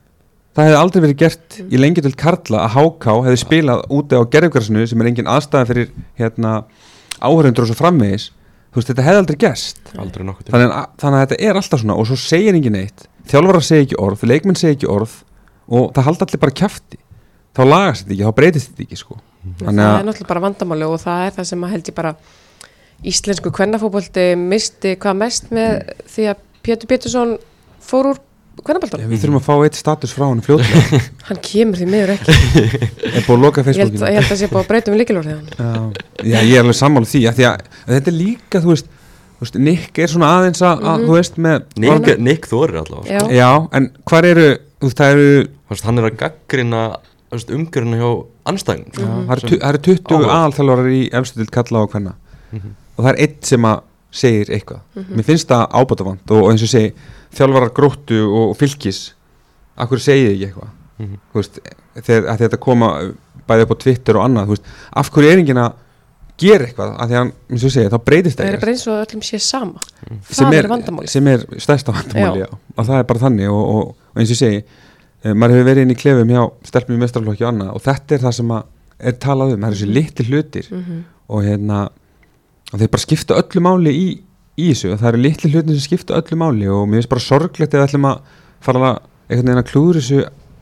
Það hefði aldrei verið gert í lengjudeild karla að H K hefði spilað úti á gervigrasinu sem er engin aðstæða fyrir hérna, áhörundur og svo framvegis. Þú veist, þetta hefði aldrei gerst. Aldrei nokkuð til. Þannig, þannig að þetta er alltaf svona og svo segir engin neitt. Þjálfarar segir ekki orð, leikmenn segir ekki orð og það halda allir bara kjafti. Þá lagast þetta ekki, þá breytist þetta ekki sko. Það er náttúrulega bara vandamáli og það er það sem að held ég bara íslensku kvennafótbolti misti hvað mest með því að Pétur Pétursson fór úr kvennaboltanum. Við þurfum að fá eitt status frá hann fljótlega. Hann kemur því miður ekki. Er búið að loka Facebookinu. Ég held að það sé búið að breyta um lykilorðið hann. Já, ég er alveg sammála því að, því að, að þetta er líka, þú veist, þú veist Nick er svona aðeins að, mm-hmm. að þú veist með Nick, Nick Þórir allavega. Já. Já, en hvar eru, þú veist, það eru þú veist, hann er að gaggrina umgjöruna hjá anstæðingum. Já, mm-hmm. það eru, eru tuttugu aðalþjálfarar í efstu deild karla og kvenna. Mm-hmm. Og það er einn sem að segir eitthvað. Mm-hmm. Mér finnst það ábótavant og, og eins og segi þjálfarar Gróttu og Fylkis akkur segið ekki eitthvað mm-hmm. þú veist, þegar að þetta koma bæði upp á Twitter og annað, þú veist af hverju er enginn að gera eitthvað að því að, eins og segið, þá breytist það það er bara eins og öllum sé sama mm. það er, er vandamáli sem er stærsta vandamáli, já. Já, og það er bara þannig og, og, og eins og segi, eh, maður hefur verið inn í klefum hjá stelpum í meistaraflokki og annað og þetta er það sem að er talað um, það er þessi litli hlutir mm-hmm. og hérna og þeir bara skipta öllu máli í í þessu, það eru litli hlutin sem skipta öllu máli og mér finnst bara sorglegt ef við ætlum að fara að einhvern veginn að klúður þessu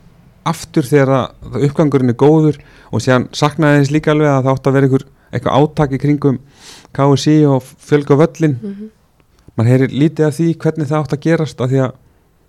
aftur þegar að uppgangurinn er góður og síðan saknaði þess líka alveg að það átt að vera einhver, eitthvað átak í kringum K S I og fjölga völlin mm-hmm. maður heyrir lítið af því hvernig það átt að gerast af því að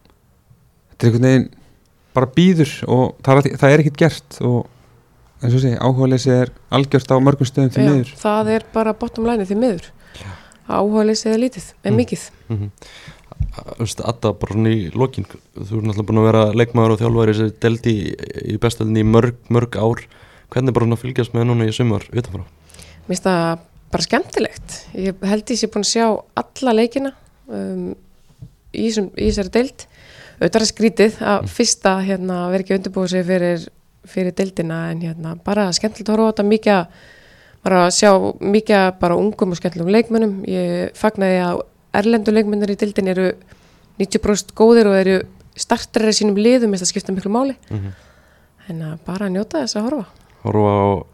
þetta er einhvern veginn bara býður og það er, það er ekkert gert og eins og segi, áhugaleysi er algjört á mörgum stöðum því miður. Það er bara bottom line því miður. Áhugaleysi er lítið, en mm. mikið. Mm-hmm. Þú veist, Adda, bara svona í lokin, þú er náttúrulega búin að vera leikmaður og þjálfari sem deldi í, í bestöldinni í mörg, mörg ár. Hvernig bara svona fylgjast með núna í sumar utanfrá? Mér finnst það bara skemmtilegt. Ég held ég sé búin að sjá alla leikina um, í, sem, í þessari deild. Auðvitað er skrítið að mm. fyrsta hérna, vera ekki undirbúið sig fyrir, fyrir deildina en hérna, bara skemmtilegt að horfa á þetta mikið bara að sjá mikið bara ungum og skemmtilegum leikmönnum. Ég fagnaði að erlendu leikmennir í deildin eru níutíu prósent góðir og eru startarir í sínum liðum, þess að skipta miklu máli. Mm-hmm. En að bara njóta þess að horfa. Horfa á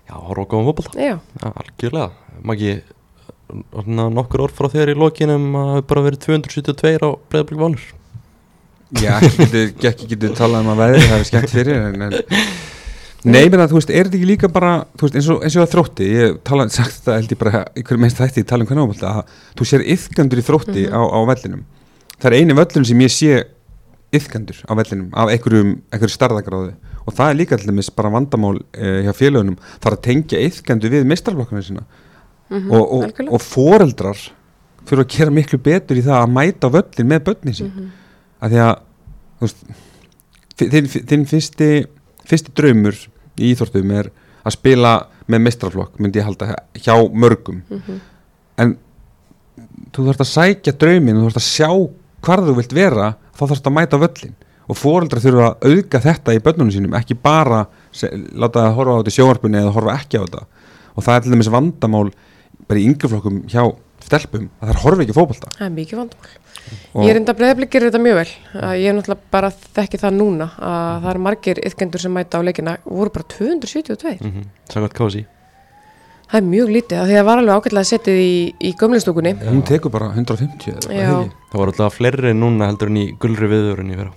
já, horfa á góðan fótbolta. Já. Já, algjörlega. Maggi, nokkur orð frá þér í lokinum að það hefur bara verið tvö hundruð sjötíu og tvö á Breiðablik Valur. Já, ekki getur, ekki getur talað um að veðri, það er skemmt fyrir en, en nei, menn að þú veist, er þetta ekki líka bara þú veist, eins og, eins og að Þrótti ég tala, sagt þetta held ég bara í hverju mest þætti ég tala um hvernig áfald að þú sér iðkandur í Þrótti mm -hmm. á, á vellinum það er eini völlun sem ég sé iðkandur á vellinum af einhverjum, einhverjum starðagráðu og það er líka allir bara vandamál eh, hjá félagunum það er að tengja iðkandu við meistaraflokkana sína mm -hmm, og, og, og foreldrar fyrir að gera miklu betur í það að mæta á völlin með börnin sín mm -hmm. að því að þú veist, þinn, þinn fyrsti fyrsti draumur í íþórtum er að spila með meistaraflokk myndi ég halda hjá mörgum mm -hmm. en þú þarfst að sækja drauminn þú þarfst að sjá hvar þú vilt vera þá þarfst að mæta völlin og foreldrar þurfa að auðga þetta í börnunum sínum ekki bara se, láta það horfa á þetta í sjónvarpunni eða horfa ekki á þetta og það er til dæmis vandamál bara í yngreflokkum hjá stelpum að það horfa ekki fótbolta það er mikið vandamál og ég er enda Breiðablik gerir þetta mjög vel að ég er náttúrulega bara þekki það núna að það eru margir iðkendur sem mæta á leikina voru bara tvö hundruð sjötíu og tvö mm-hmm. Samkvæmt Kási það er mjög lítið að því að það var alveg ágætlega setið í, í gömlustúkunni hún tekur bara hundrað og fimmtíu það var alltaf fleiri núna heldur en í gulri viðvörun í vera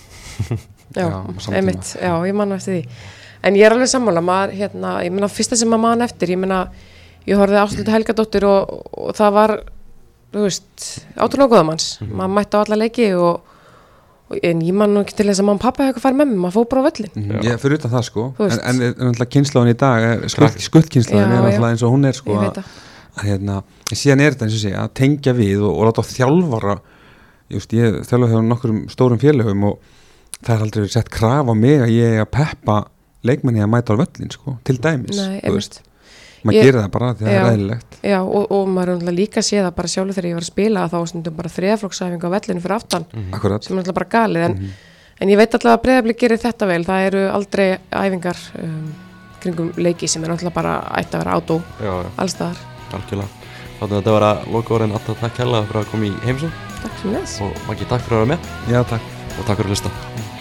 já, já einmitt, já ég man eftir því en ég er alveg sammála maður, hérna, ég meina fyrsta sem maður man eftir ég meina, ég horfði Ásthildi Helgadóttir og, og það var þú veist, átrúlega góðamanns mm-hmm. maður mætti á alla leiki og, og en ég man nú ekki til þess að mamma og pappa hefur farið með mig, maður fór bara á völlin mm-hmm. ég fyrir utan það sko en, en, en alltaf kynslaðan í dag skuldkynslaðan er alltaf eins og hún er sko ég að, að hérna, síðan er þetta eins og sé að tengja við og, og láta þjálfara just, ég þjálfa hjá nokkurum stórum félögum og það er aldrei sett kraf á mig að ég að peppa leikmenni að mæta á völlin sko, til dæmis Nei, einmitt maður gerir það bara því að það er eðlilegt já og, og maður er líka séð að bara sjálfur þegar ég var að spila þá stundum bara þriðaflokksæfing á vellinu fyrir aftan mm-hmm. sem er alltaf bara galið en, mm-hmm. en ég veit alltaf að Breiðablik gerir þetta vel það eru aldrei æfingar um, kringum leiki sem er alltaf bara ætti að vera átó allstaðar algjörlega þannig að þetta var að loka orðin alltaf takk hella fyrir að koma í heimsum takk fyrir þess og Maggi takk fyrir að vera með já takk og takk fyrir að hlusta